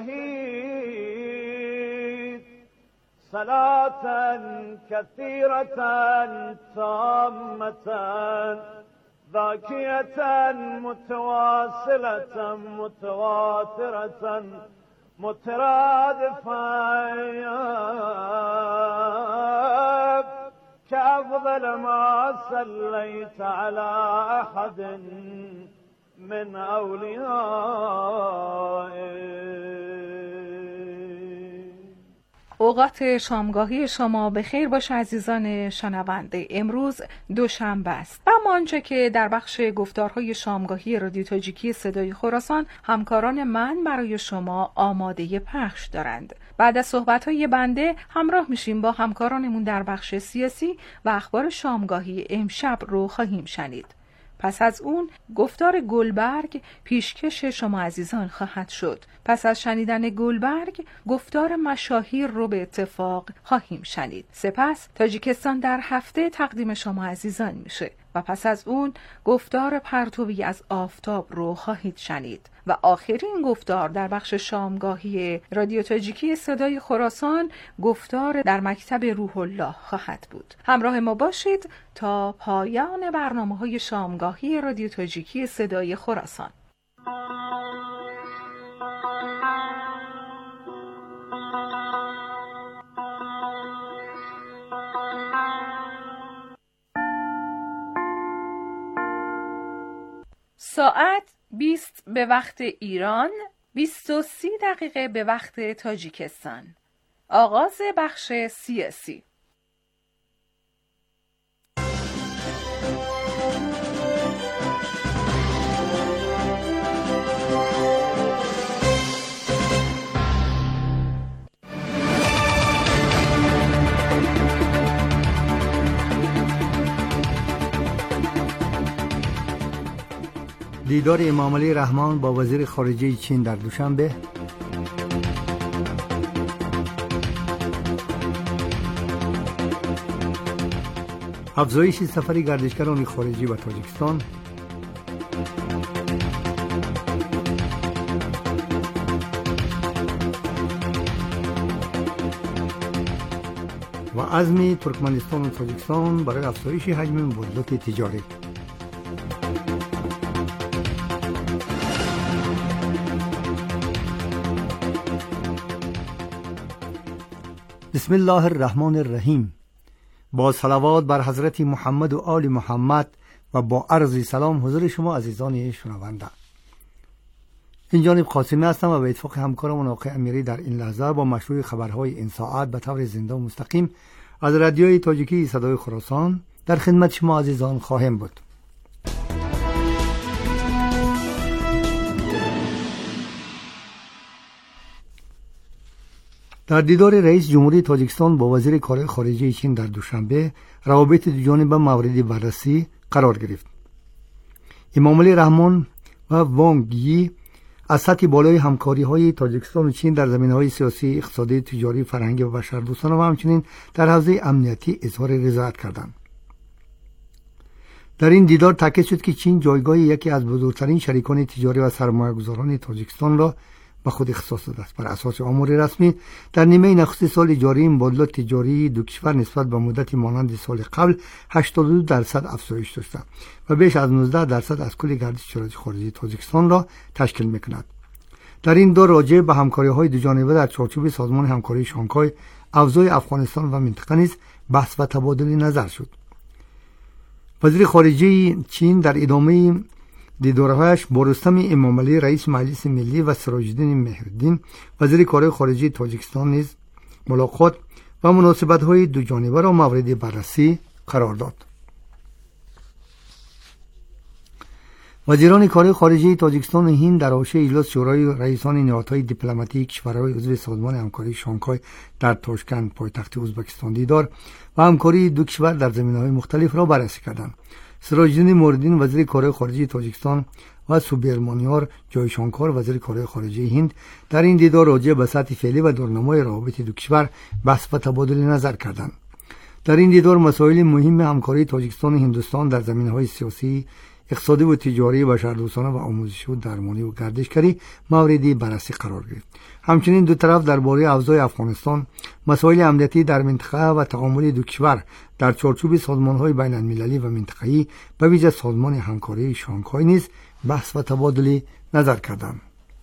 Speaker 16: الشهيد صلاة كثيرة تامة ذاكية متواصلة متواترة مترادفة كأفضل ما صليت على أحد من أوليائك.
Speaker 17: اوقات شامگاهی شما به خیر باشه عزیزان شنونده. امروز دوشنبه است و اما آنچه که در بخش گفتارهای شامگاهی رادیو تاجیکی صدای خراسان همکاران من برای شما آماده پخش دارند. بعد از صحبت‌های بنده همراه میشیم با همکارانمون در بخش سیاسی و اخبار شامگاهی امشب رو خواهیم شنید. پس از اون گفتار گلبرگ پیشکش شما عزیزان خواهد شد. پس از شنیدن گلبرگ گفتار مشاهیر رو به اتفاق خواهیم شنید. سپس تاجیکستان در هفته تقدیم شما عزیزان میشه و پس از اون گفتار پرتوی از آفتاب رو خواهید شنید و آخرین گفتار در بخش شامگاهی رادیو تاجیکی صدای خراسان گفتار در مکتب روح الله خواهد بود. همراه ما باشید تا پایان برنامه‌های شامگاهی رادیو تاجیکی صدای خراسان. ساعت بیست به وقت ایران، بیست و سی دقیقه به وقت تاجیکستان. آغاز بخش سیاسی.
Speaker 18: دیدار امامعلی رحمان با وزیر خارجه چین در دوشنبه، افزایش سفر گردشگران خارجی به تاجیکستان، و عزم ترکمنستان و تاجیکستان برای افزایش حجم بازدهی تجاری. بسم الله الرحمن الرحیم. با صلوات بر حضرت محمد و آل محمد و با عرض سلام حضور شما عزیزان شنونده. این جانب قاسمی هستم و به اتفاق همکارم آقای امیری در این لحظه با مشروع خبرهای این ساعت به طور زنده و مستقیم از رادیوی تاجیکی صدای خراسان در خدمت شما عزیزان خواهم بود. در دیدار رئیس جمهوری تاجیکستان با وزیر کار خارجه چین در دوشنبه، روابط دو جانبه مورد بررسی قرار گرفت. امامعلی رحمان و وانگ یی از سطح بالای همکاری‌های تاجیکستان و چین در زمینه‌های سیاسی، اقتصادی، تجاری، فرهنگی و بشردوستانه و همچنین در حوزه امنیتی اظهار رضایت کردند. در این دیدار تاکید شد که چین جایگاه یکی از بزرگترین شریکان تجاری و سرمایه‌گذاران تاجیکستان را به خود اختصاص داده است. بر اساس آمار رسمی در نیمه نخست سال جاری مبادلات تجاری دو کشور نسبت به مدت مانند سال قبل هشتاد و دو درصد افزایش داشته و بیش از نوزده درصد از کل گردش خارجی تاجیکستان را تشکیل می‌کند. در این دور راجع به همکاری‌های دو جانبه در چارچوب سازمان همکاری شانگهای، اوضاع افغانستان و منطقه نیز بحث و تبادل نظر شد. وزیر خارجه چین در ادامه دیدارهایش با رستم امامعلی رئیس مجلس ملی و سراج‌الدین مهرالدین وزیر کار خارجه تاجیکستان نیز ملاقات و مناسبت‌های دو جانبه را مورد بررسی قرار داد. وزیران کار خارجه تاجیکستان و هند در حاشیه اجلاس شورای رئیسان نهادهای دیپلماتیک کشورهای عضو سازمان همکاری شانگهای در تاشکند پایتخت ازبکستان دیدار و همکاری دو کشور در زمینه‌های مختلف را بررسی کردند. سراج‌الدین موردین وزیر کار خارجه تاجیکستان و سوبرمانیار جایشانکار وزیر کار خارجه هند در این دیدار راجع به سطح فعلی و دورنمای روابط دو کشور بحث و تبادل نظر کردند. در این دیدار مسائل مهم همکاری تاجیکستان و هندوستان در زمینه‌های سیاسی، اقتصادی و تجاری، بشردوستانه و آموزشی و درمانی و گردشگری موردی بررسی قرار گرفت. همچنین دو طرف درباره اوضاع افغانستان، مسائل امنیتی در منطقه و تعامل دو کشور در چارچوب سازمان‌های بین‌المللی و منطقه‌ای به ویژه سازمان همکاری شانگهای نیز بحث و تبادل نظر کردند.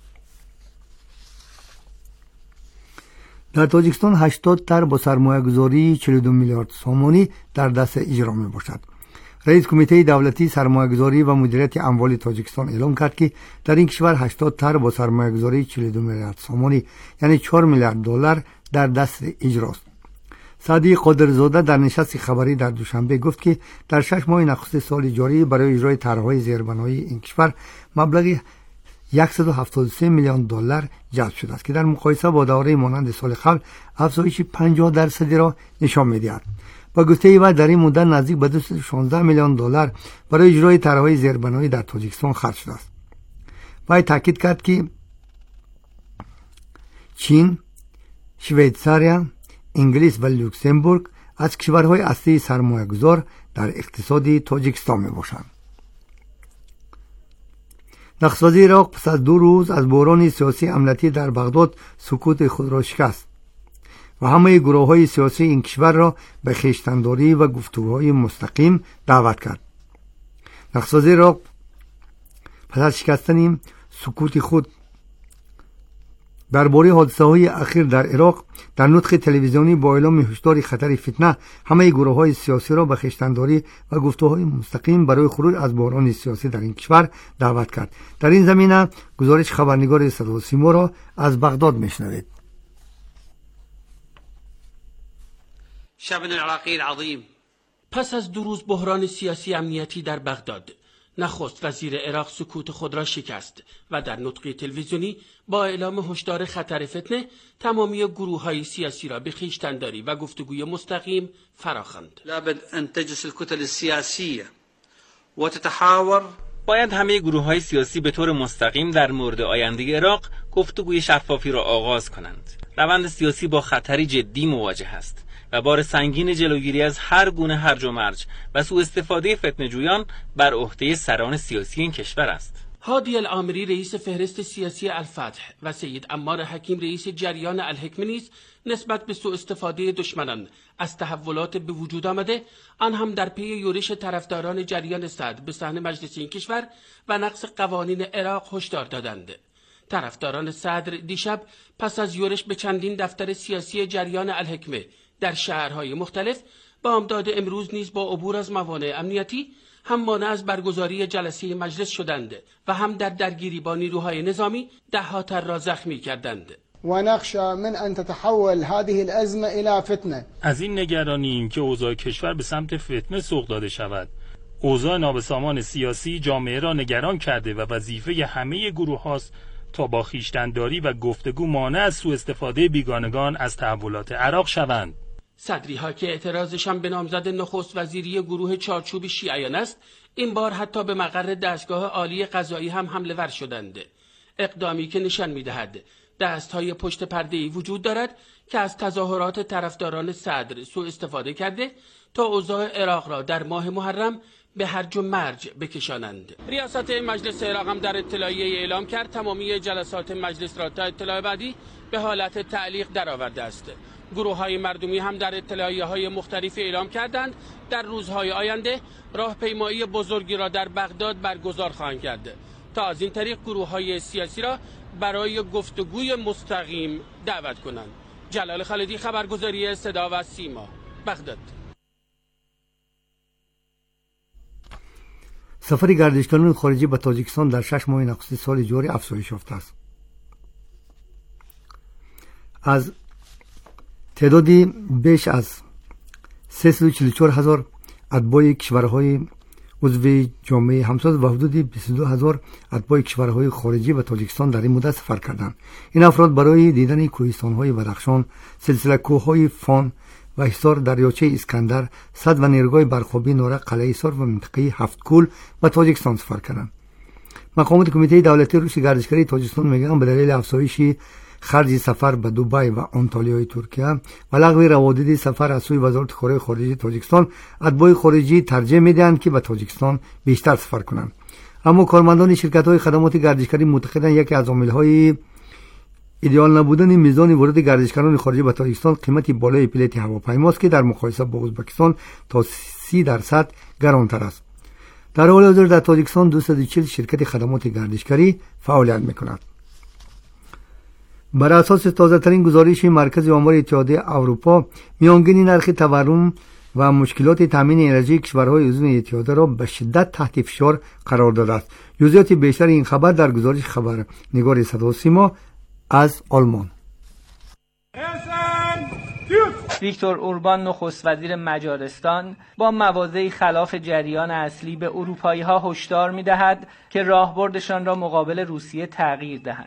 Speaker 18: در تاجیکستان هشتاد طرح با سرمایه‌گذاری چهل و دو میلیارد سومانی در دست اجرا می‌باشد. رئیس کمیته دولتی سرمایه‌گذاری و مدیریت اموال تاجیکستان اعلام کرد که در این کشور هشتاد طرح با سرمایه‌گذاری چهل و دو میلیارد سومانی یعنی چهار میلیارد دلار در دست اجراست. سعدی قادرزاده در نشست خبری در دوشنبه گفت که در شش ماه نخست سال جاری برای اجرای طرح‌های زیربنایی این کشور مبلغ صد و هفتاد و سه میلیون دلار جلب شده است که در مقایسه با دوره مانند سال قبل افزایش پنجاه درصدی را نشان می‌دهد. با گفته ای در این مدت نزدیک به دویست و شانزده میلیون دلار برای اجرای طرح‌های زیربنایی در تاجیکستان خرج شده است. وی تاکید کرد که چین، شویتزاریا، انگلیس و لوکزامبورگ از کشورهای اصلی سرمایه‌گذار در اقتصاد تاجیکستان میباشند. نخست‌وزیر عراق پس از دو روز از بحران سیاسی امنیتی در بغداد سکوت خود را شکست و همه گروه‌های سیاسی این کشور را به خویشتن‌داری و گفتگوهای مستقیم دعوت کرد. نخست‌وزیر عراق پس از شکستن سکوت خود درباره حادثه‌های اخیر در عراق در نطق تلویزیونی با اعلام هشدار خطر فتنه همه گروه‌های سیاسی را به خویشتن‌داری و گفتگوهای مستقیم برای خروج از بحران سیاسی در این کشور دعوت کرد. در این زمینه گزارش خبرنگار صدا و سیما را از بغداد میشنوید.
Speaker 19: شعبنا العراقی العظیم. پس از دو روز بحران سیاسی امنیتی در بغداد، نخست وزیر عراق سکوت خود را شکست و در نطقی تلویزیونی با اعلام هشدار خطر فتنه تمامی گروه‌های سیاسی را به خویشتن‌داری و گفتگوی مستقیم فراخواند. لابد ان تجلس الكتل السیاسیه و تتحاور.
Speaker 20: باید همه گروه‌های سیاسی به طور مستقیم در مورد آینده عراق گفتگوی شفافی را آغاز کنند. روند سیاسی با خطری جدی مواجه است و بار سنگین جلوگیری از هر گونه هرج و مرج و سوء استفاده فتنه‌جویان بر عهده سران سیاسی این کشور است.
Speaker 19: هادی العامری رئیس فهرست سیاسی الفتح و سید عمار حکیم رئیس جریان الحکمه نیز نسبت به سوء استفاده دشمنان از تحولات به وجود آمده، آن هم در پی یورش طرفداران جریان صدر به صحن مجلس این کشور و نقض قوانین عراق هشدار دادند. طرفداران صدر دیشب پس از یورش به چندین دفتر سیاسی جریان الحکمه در شهرهای مختلف با امداد امروز نیز با عبور از موانع امنیتی هم مانع از برگزاری جلسه مجلس شدند و هم در درگیری با نیروهای نظامی ده ها تن را زخمی کردند.
Speaker 21: و نخشى من ان تتحول هذه الازمه الى فتنه.
Speaker 22: از این نگرانیم که اوضاع کشور به سمت فتنه سوق داده شود. اوضاع نابسامان سیاسی جامعه را نگران کرده و وظیفه همه گروه هاست تا با خویشتن‌داری و گفتگو مانع از سوء استفاده بیگانگان از تحولات عراق شوند.
Speaker 19: صدری ها که اعتراضشان به نامزد نخست وزیری گروه چارچوب شیعیان است، این بار حتی به مقر دستگاه عالی قضایی هم حمله ور شدند. اقدامی که نشان می‌دهد دست‌های پشت پرده‌ای وجود دارد که از تظاهرات طرفداران صدر سوء استفاده کرده تا اوضاع عراق را در ماه محرم به هرج و مرج بکشانند. ریاست مجلس عراق هم در اطلاعیه اعلام کرد تمامی جلسات مجلس را تا اطلاع بعدی به حالت تعلیق درآورده است. گروه‌های مردمی هم در اطلاعیه‌های مختلف اعلام کردند در روزهای آینده راهپیمایی بزرگی را در بغداد برگزار خواهند کرد تا از این طریق گروه‌های سیاسی را برای گفتگوی مستقیم دعوت کنند. جلال خالدی، خبرگزاری صدا و سیما، بغداد.
Speaker 18: سفر گردشگران خارجی به تاجیکستان در شش ماه نخست سال جاری افزایش یافته است. از تعدادی بیش از سیصد و چهل و چهار هزار اتباع کشورهای عضو جامعه همسایه و حدود بیست و دو هزار اتباع کشورهای خارجی و تاجیکستان در این مدت سفر کردند. این افراد برای دیدن کوهستان‌های بدخشان، سلسله کوه‌های فان و حصار دریاچه اسکندر، صد و نیروگاه برخوابی نورق، قلعه ایثار و منطقه هفت کول به تاجیکستان سفر کردند. مقامات کمیته دولتی روسی گردشگری تاجیکستان میگن به دلیل افزایش خرج سفر به دبی و آنتالیای ترکیه و لغو روابط سفر از سوی وزارت کارهای خارجه تاجیکستان، اتباع خارجی ترجیح میدهند که به تاجیکستان بیشتر سفر کنند. اما کارمندان شرکت‌های خدمات گردشگری معتقدند یکی از عامل‌های ایدئال نبودن میزان ورود گردشگران خارجی به تاجیکستان قیمت بالای بلیط هواپیماست که در مقایسه با ازبکستان تا سی درصد گرانتر است. در حال حاضر در تاجیکستان دویست و چهل شرکت خدمات گردشگری فعالیت می‌کنند. بر اساس تازه‌ترین گزارش مرکز آمار اتحادیه اروپا، میانگین نرخ تورم و مشکلات تامین انرژی کشورهای عضو اتحادیه را به شدت تحت فشار قرار داده است. جزئیات بیشتر این خبر در گزارش خبرنگار صدا و سیما از آلمان.
Speaker 1: ویکتور اوربان نخست وزیر مجارستان با مواضعی خلاف جریان اصلی به اروپایی‌ها هشدار می‌دهد که راهبردشان را مقابل روسیه تغییر دهند.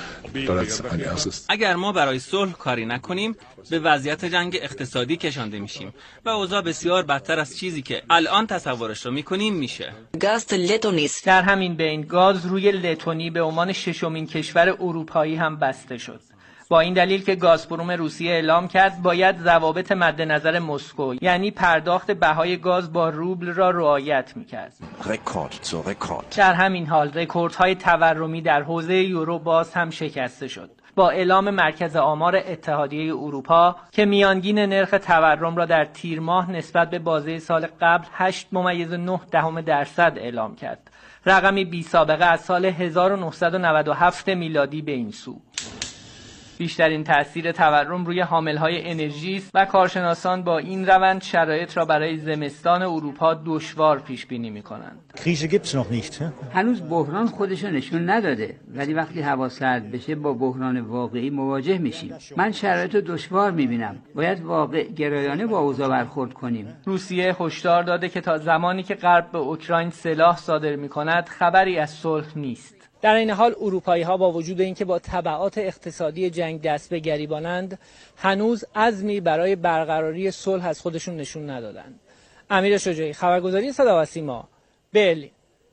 Speaker 20: اگر ما برای صلح کاری نکنیم به وضعیت جنگ اقتصادی کشانده میشیم و اوضاع بسیار بدتر از چیزی که الان تصورش رو می‌کنیم میشه.
Speaker 1: گاز لتونیس در همین بین گاز روی لتونی به عنوان ششمین کشور اروپایی هم بسته شد. با این دلیل که گازپروم روسیه اعلام کرد باید ضوابط مد نظر مسکو یعنی پرداخت بهای گاز با روبل را رعایت می‌کرد. رکورد تو رکورد. در همین حال رکوردهای تورمی در حوزه یورو باز هم شکسته شد. با اعلام مرکز آمار اتحادیه اروپا که میانگین نرخ تورم را در تیر ماه نسبت به بازه سال قبل هشت ممیز نه دهم درصد اعلام کرد. رقمی بی سابقه از سال هزار و نهصد و نود و هفت میلادی به این سو. بیشترین تأثیر تورم روی حاملهای انرژی است و کارشناسان با این روند شرایط را برای زمستان اروپا دشوار پیش بینی می‌کنند.
Speaker 2: کریزه gibt's noch nicht. هنوز بحران خودش رو نشون نداده ولی وقتی هوا سرد بشه با بحران واقعی مواجه میشیم. من شرایط رو دشوار می‌بینم. باید واقع گرایانه با اوضاع برخورد کنیم.
Speaker 1: روسیه هشدار داده که تا زمانی که غرب به اوکراین سلاح صادر می‌کند خبری از صلح نیست. در این حال اروپایی‌ها با وجود اینکه با تبعات اقتصادی جنگ دست به گریبانند هنوز عزمی برای برقراری صلح از خودشون نشون ندادند. امیر شجاعی، خبرگزاری صدا و سیما، برلین.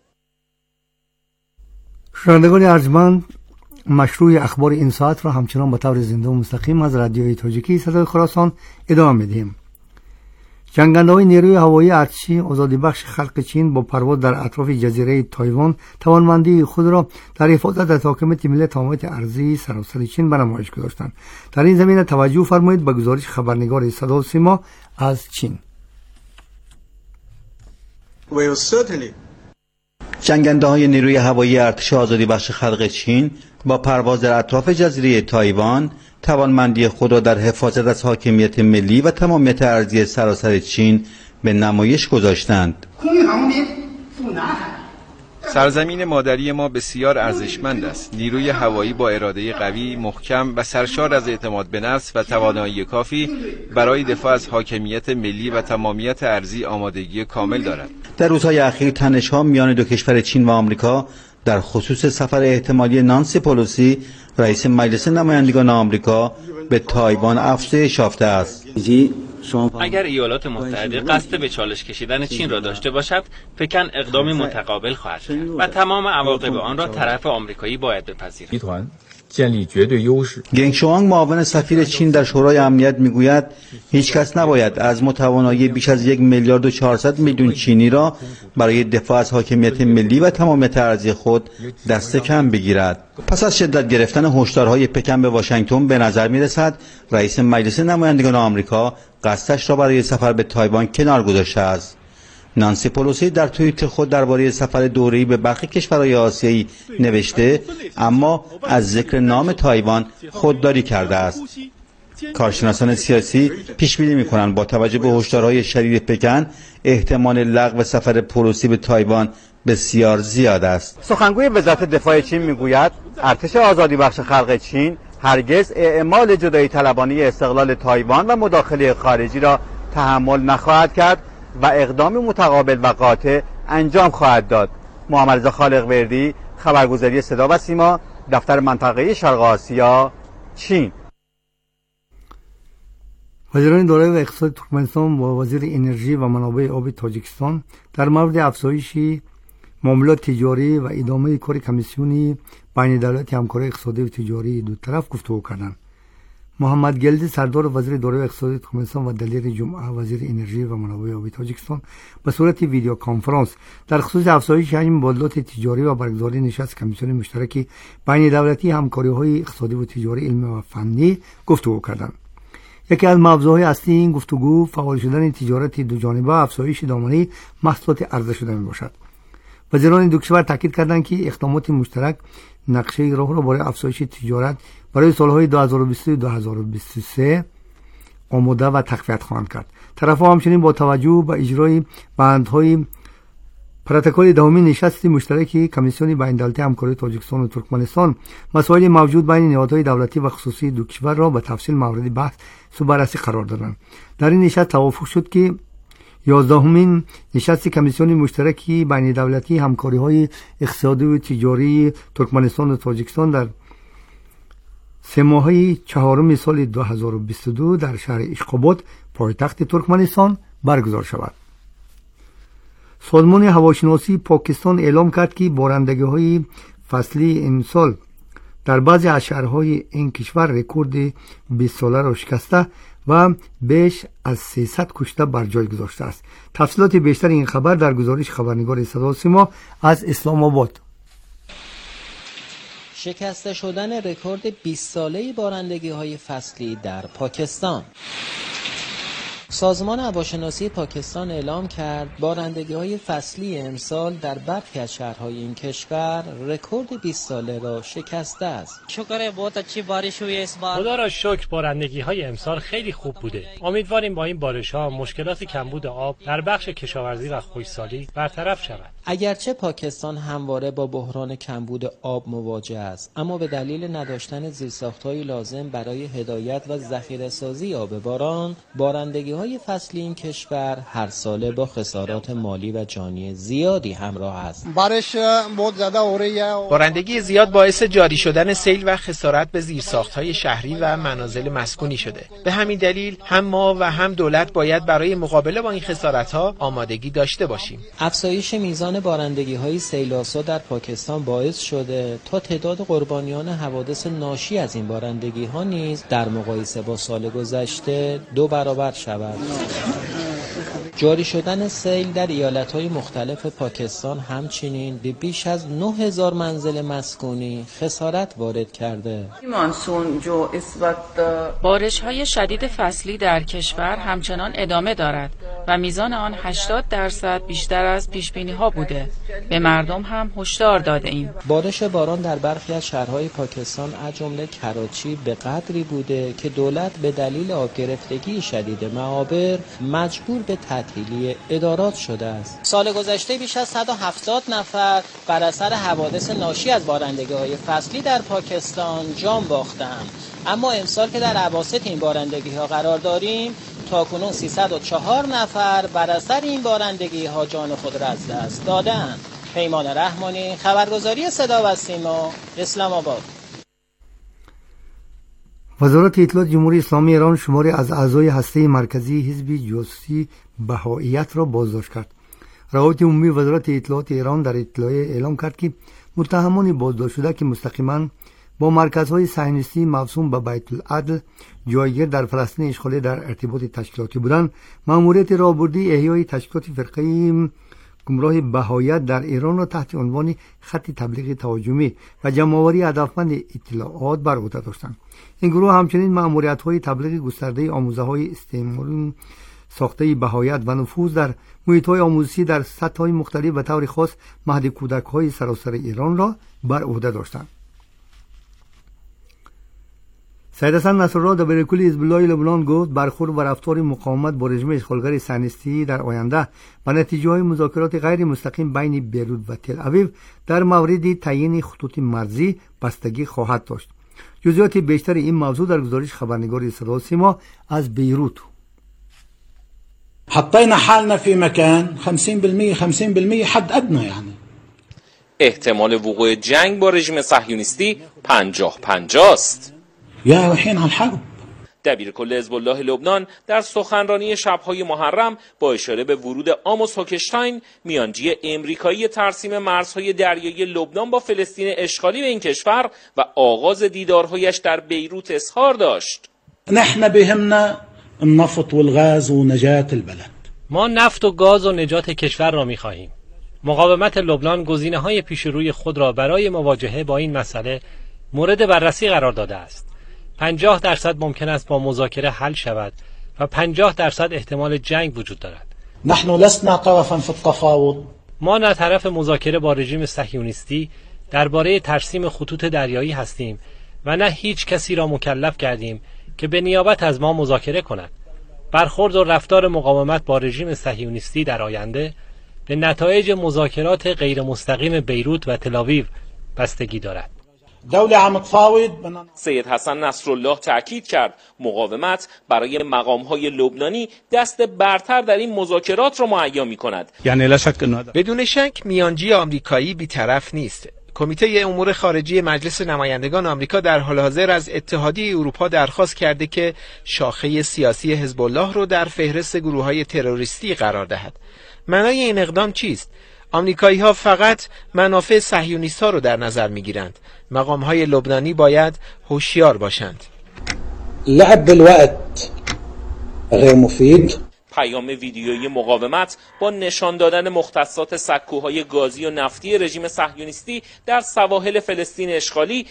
Speaker 18: شنوندگان ارجمند، مشروع اخبار این ساعت را همچنان به طور زنده و مستقیم از رادیوی تاجیکی صدای خراسان ادامه میدیم. جنگنده‌های نیروی هوایی ارتشی آزادی بخش خلق چین با پرواز در اطراف جزیره تایوان توانمندی خود را در حفاظت از حاکمیت ملی تمامیت ارضی سراسر چین به نمایش گذاشتند. در این زمینه توجه فرمایید به گزارش خبرنگار صدا و سیما از چین.
Speaker 23: جنگنده‌های نیروی هوایی ارتش آزادی بخش خلق چین با پرواز در اطراف جزیره تایوان توانمندی خود را در حفاظت از حاکمیت ملی و تمامیت ارضی سراسر چین به نمایش گذاشتند.
Speaker 24: سرزمین مادری ما بسیار ارزشمند است. نیروی هوایی با اراده قوی، محکم و سرشار از اعتماد به نفس و توانایی کافی برای دفاع از حاکمیت ملی و تمامیت ارضی آمادگی کامل دارد.
Speaker 23: در روزهای اخیر تنش‌ها میان دو کشور چین و آمریکا در خصوص سفر احتمالی نانسی پلوسی رئیس مجلس نمایندگان آمریکا به تایوان افزایش یافته است.
Speaker 20: اگر ایالات متحده قصد به چالش کشیدن چین را داشته باشد، پکن اقدام متقابل خواهد کرد و تمام عواقب آن را طرف آمریکایی باید بپذیرد.
Speaker 23: گنگ شوانگ معاون سفیر چین در شورای امنیت میگوید هیچ کس نباید از متوانایی بیش از یک میلیارد و چهارصد میلیون چینی را برای دفاع از حاکمیت ملی و تمامیت ارضی خود دست کم بگیرد. پس از شدت گرفتن هشدارهای پکن به واشنگتن به نظر میرسد رئیس مجلس نمایندگان آمریکا قصدش را برای سفر به تایوان کنار گذاشته است. نانسی پلوسی در توییت خود درباره سفر دوره‌ای به برخی کشورهای آسیایی نوشته اما از ذکر نام تایوان خودداری کرده است. کارشناسان سیاسی پیش بینی می‌کنند با توجه به هشدارهای شدید پکن احتمال لغو سفر پلوسی به تایوان بسیار زیاد است.
Speaker 25: سخنگوی وزارت دفاع چین میگوید ارتش آزادی بخش خلق چین هرگز اعمال جدایی طلبانه استقلال تایوان و مداخله خارجی را تحمل نخواهد کرد و اقدام متقابل و قاطع انجام خواهد داد. محمد رضا خالقوردی، خبرگزاری صدا و سیما، دفتر منطقه شرق آسیا، چین.
Speaker 18: وزیران دارایی و اقتصاد ترکمنستان با وزیر انرژی و منابع آب تاجیکستان در مورد افزایش معاملات تجاری و ادامه کار کمیسیونی بین دولتی همکاری اقتصادی و تجاری دو طرف گفتگو کردند. محمد گلدی سردار وزیر دارایی و اقتصاد ترکمنستان و دلیر جمعه وزیر انرژی و منابع آب تاجیکستان به صورت ویدیو کنفرانس در خصوص افزایش حجم معاملات تجاری و برگزاری نشست کمیسیون مشترک بین دولتی همکاری‌های اقتصادی و تجاری علمی و فنی گفتگو کردند. یکی از موضوعات اصلی این گفتگو فعال شدن تجارت دو جانبه و افزایش دامنه محصولات عرضه شده میباشد. وزیران دو کشور تاکید کردند که اقدامات مشترک نقشه راه را برای افزایش تجارت برای سالهای دو هزار و بیست و دو هزار و بیست و سه آماده و تقویت خواهند کرد. طرف‌ها همچنین با توجه به اجرای بندهای پروتکل دومین نشست مشترک کمیسیون بین دولتی همکاری تاجیکستان و ترکمنستان مسائل موجود بین نهادهای دولتی و خصوصی دو کشور را به تفصیل مورد بحث و بررسی قرار دادند. در این نشست توافق شد که یازدهمین نشست کمیسیون مشترکی بین دولتی همکاری‌های اقتصادی و تجاری ترکمنستان و تاجیکستان در سه ماهه چهارم سال دو هزار و بیست و دو در شهر اشخاباد پایتخت ترکمنستان برگزار شود. سازمان هواشناسی پاکستان اعلام کرد که بارندگی‌های فصلی امسال در بعضی از شهرهای این کشور رکورد بیست ساله را شکسته و بیش از سیصد کشته بر جای گذاشته است. تفصیلات بیشتر این خبر در گزارش خبرنگار صدا و سیما از اسلام آباد.
Speaker 4: شکسته شدن رکورد بیست ساله بارندگی‌های فصلی در پاکستان. سازمان هواشناسی پاکستان اعلام کرد بارندگی‌های فصلی امسال در برخی از شهرهای این کشور رکورد بیست ساله را شکسته است.
Speaker 5: شکر बहुत अच्छी बारिश हुई है इस बार.
Speaker 6: خدا را شکر بارندگی‌های امسال خیلی خوب بوده. امیدواریم با این بارش‌ها مشکلات کمبود آب در بخش کشاورزی و خشکسالی برطرف شود.
Speaker 4: اگرچه پاکستان همواره با بحران کمبود آب مواجه است، اما به دلیل نداشتن زیرساخت‌های لازم برای هدایت و ذخیره‌سازی آب باران، بارندگی‌های فصلی این کشور هر ساله با خسارات مالی و جانی زیادی همراه است.
Speaker 21: بارش बहुत ज़्यादा हो रही है.
Speaker 7: بارندگی زیاد باعث جاری شدن سیل و خسارت به زیرساخت‌های شهری و منازل مسکونی شده. به همین دلیل هم ما و هم دولت باید برای مقابله با این خسارت‌ها آمادگی داشته باشیم.
Speaker 4: افزایش میزان بارندگی‌های سیل‌آسا در پاکستان باعث شده تا تعداد قربانیان حوادث ناشی از این بارندگی‌ها نیز در مقایسه با سال گذشته دو برابر شود. جاری شدن سیل در ایالت‌های مختلف پاکستان همچنین به بیش از نه هزار منزل مسکونی خسارت وارد کرده.
Speaker 11: بارش‌های شدید فصلی در کشور همچنان ادامه دارد و میزان آن هشتاد درصد بیشتر از پیش‌بینی‌ها بوده. به مردم هم هشدار داده ایم.
Speaker 4: بارش باران در برخی از شهرهای پاکستان از جمله کراچی به قدری بوده که دولت به دلیل آب گرفتگی شدید معابر مجبور به تعطیلی ادارات شده است. سال گذشته بیش از صد و هفتاد نفر بر اثر حوادث ناشی از بارندگی‌های فصلی در پاکستان جان باختند. اما امسال که در اواسط این بارندگی‌ها قرار داریم، تاکنون سیصد و چهار نفر بر اثر این بارندگی‌ها جان خود را از دست دادند. پیمان رحمانی، خبرگزاری صدا و سیما، اسلام آباد.
Speaker 18: وزارت اطلاعات جمهوری اسلامی ایران شماری از اعضای هسته مرکزی حزب جاسوسی بهائیت را بازداشت کرد. روابط عمومی وزارت اطلاعات ایران در اطلاعیه اعلام کرد که متهمان بازداشت شده که مستقیما با مرکزهای صهیونیستی موسوم به بیت العدل جایگیر در فلسطین اشغالی در ارتباط تشکیلاتی بودند، مأموریت راهبردی احیای تشکیلات فرقه گمراه بهائیت در ایران را تحت عنوان خط تبلیغ تهاجمی و جمع‌آوری هدفمند اطلاعات بر عهده داشتند. این گروه همچنین مأموریت‌های تبلیغ گسترده آموزه‌های استعماری ساخته بهائیت و نفوذ در محیط‌های آموزشی در سطح‌های مختلف و طور خاص مهد کودک‌های سراسر ایران را بر عهده داشتند. سید حسن نصرالله دبیرکل حزب الله لبنان گفت برخورد و رفتار مقاومت با رژیم اشغالگر صهیونیستی در آینده و نتیجه‌های مذاکرات غیر مستقیم بین بیروت و تل آویو در مورد تعیین خطوط مرزی بستگی خواهد داشت. جزئیات بیشتر این موضوع در گزارش خبرنگار صدا و سیما از بیروت.
Speaker 3: حطينا حالنا في مكان خمسين بالمية خمسين بالمية حد أدنى يعني.
Speaker 8: احتمال وقوع جنگ با رژیم صهیونیستی پنجاه پنجاه است.
Speaker 3: یا وحین عن الحرب.
Speaker 8: دبیر کل حزب الله لبنان در سخنرانی شب‌های محرم با اشاره به ورود آموس هوکشتاین، میانجی امریکایی ترسیم مرزهای دریایی لبنان با فلسطین اشغالی به این کشور و آغاز دیدارهایش در بیروت اظهار داشت:
Speaker 3: نحن بهمنا النفط والغاز ونجات البلد.
Speaker 6: ما نفت و گاز و نجات کشور را می‌خواهیم. مقاومت لبنان گزینه‌های پیش روی خود را برای مواجهه با این مسئله مورد بررسی قرار داده است. پنجاه درصد ممکن است با مذاکره حل شود و پنجاه درصد احتمال جنگ وجود دارد.
Speaker 3: نحن لسنا طرفا في التفاوض.
Speaker 6: ما نه طرف مذاکره با رژیم صهیونیستی درباره ترسیم خطوط دریایی هستیم و نه هیچ کسی را مکلف کردیم که به نیابت از ما مذاکره کند. برخورد و رفتار مقاومت با رژیم صهیونیستی در آینده به نتایج مذاکرات غیر مستقیم بیروت و تل‌آویو بستگی دارد.
Speaker 3: دوله عم تفاوض.
Speaker 8: سید حسن نصرالله تأکید کرد مقاومت برای مقام‌های لبنانی دست برتر در این مذاکرات را مهیا می‌کند.
Speaker 7: یعنی لا شک بدون شک میانجی آمریکایی بی‌طرف نیست. کمیته امور خارجی مجلس نمایندگان آمریکا در حال حاضر از اتحادیه اروپا درخواست کرده که شاخه سیاسی حزب الله را در فهرست گروه‌های تروریستی قرار دهد. معنای این اقدام چیست؟ آمریکایی‌ها فقط منافع صهیونیست‌ها رو در نظر می‌گیرند. مقام‌های لبنانی باید هوشیار باشند.
Speaker 3: لعب بالوقت غیر مفید.
Speaker 8: پیام ویدیویی مقاومت با نشان دادن مختصات سکوهای گازی و نفتی رژیم صهیونیستی در سواحل فلسطین اشغالی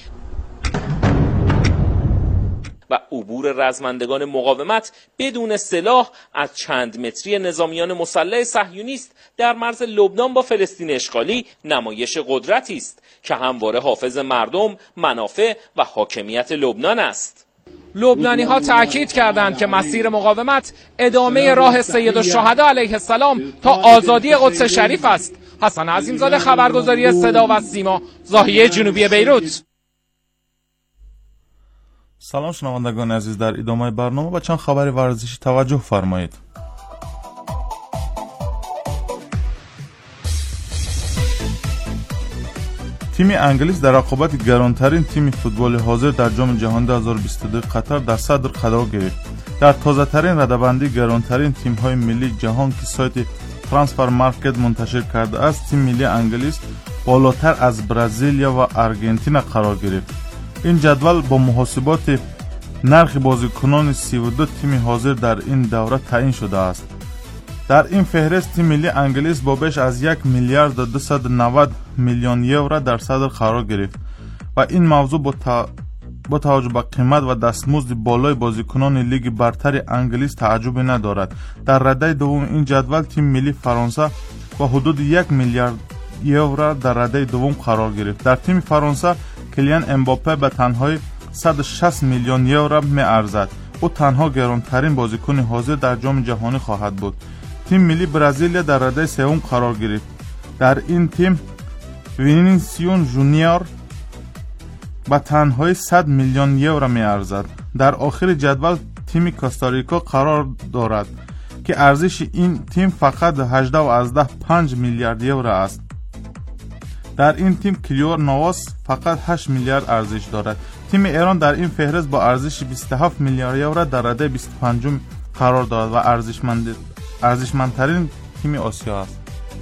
Speaker 8: و عبور رزمندگان مقاومت بدون سلاح از چند متری نظامیان مسلح صهیونیست در مرز لبنان با فلسطین اشغالی نمایش قدرتی است که همواره حافظ مردم، منافع و حاکمیت لبنان است.
Speaker 9: لبنانی ها تأکید کردند که مسیر مقاومت ادامه راه سید الشهدا علیه السلام تا آزادی قدس شریف است. حسن عظیمزاده، خبرگزاری صدا و سیما، زاویه جنوبی بیروت.
Speaker 12: سلام شنوندگان عزیز، در ادامه برنامه با چند خبر ورزشی توجه فرمایید. تیم انگلیس در رقابت گرانترین تیم فوتبال حاضر در جام جهانی دو هزار و بیست و دو قطر در صدر قرار گرفت. در تازه ترین رده‌بندی گرانترین تیم های ملی جهان که سایت ترانسفر مارکت منتشر کرده است، تیم ملی انگلیس بالاتر از برزیل و آرژانتین قرار گرفت. این جدول با محاسبات نرخ بازیکنان سی و دو تیم حاضر در این دوره تعیین شده است. در این فهرست تیم ملی انگلیس با بیش از یک میلیارد و دویست و نود میلیون یورو در صدر قرار گرفت و این موضوع با, تا... با توجه به قیمت و دستمزد بالای بازیکنان لیگ برتر انگلیس تعجبی ندارد. در رده دوم این جدول تیم ملی فرانسه با حدود یک میلیارد یورو در رده دوم قرار گرفت. در تیم فرانسه کلیان امباپه به تنهایی صد و شصت میلیون یورو می ارزد. او تنها گرانترین بازیکن حاضر در جام جهانی خواهد بود. تیم ملی برزیل در رده سوم قرار گرفت. در این تیم وینیسیوس جونیور به تنهایی صد میلیون یورو می ارزد. در آخر جدول تیم کوستاریکا قرار دارد که ارزش این تیم فقط هجده و پنج میلیارد یورو است. در این تیم کلیور نواس فقط هشت میلیارد ارزش دارد. تیم ایران در این فهرست با ارزش بیست و هفت میلیارد یورو در رده بیست و پنجم قرار دارد و ارزشمند ارزشمندترین تیم آسیا است.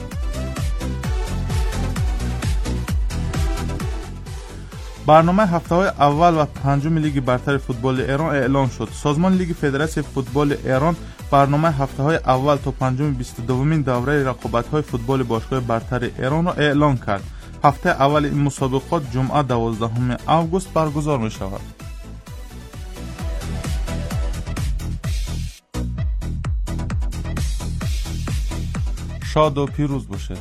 Speaker 12: برنامه هفته‌های اول و پنجم لیگ برتر فوتبال ایران اعلام شد. سازمان لیگ فدراسیون فوتبال ایران برنامه هفته‌های اول تا پنجم بیست و دومین دوره رقابت‌های فوتبال باشگاه برتر ایران را اعلام کرد. هفته اول این مسابقات جمعه دوازدهم آگوست برگزار می‌شود. شاد و پیروز باشید.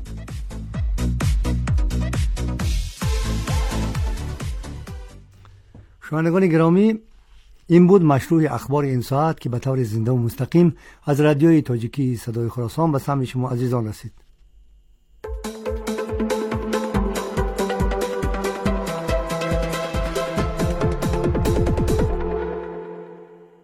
Speaker 18: شنوندگان گرامی، این بود مشروع اخبار این ساعت که به طور زنده و مستقیم از رادیوی تاجیکی صدای خراسان به سمع شما عزیزان رسید.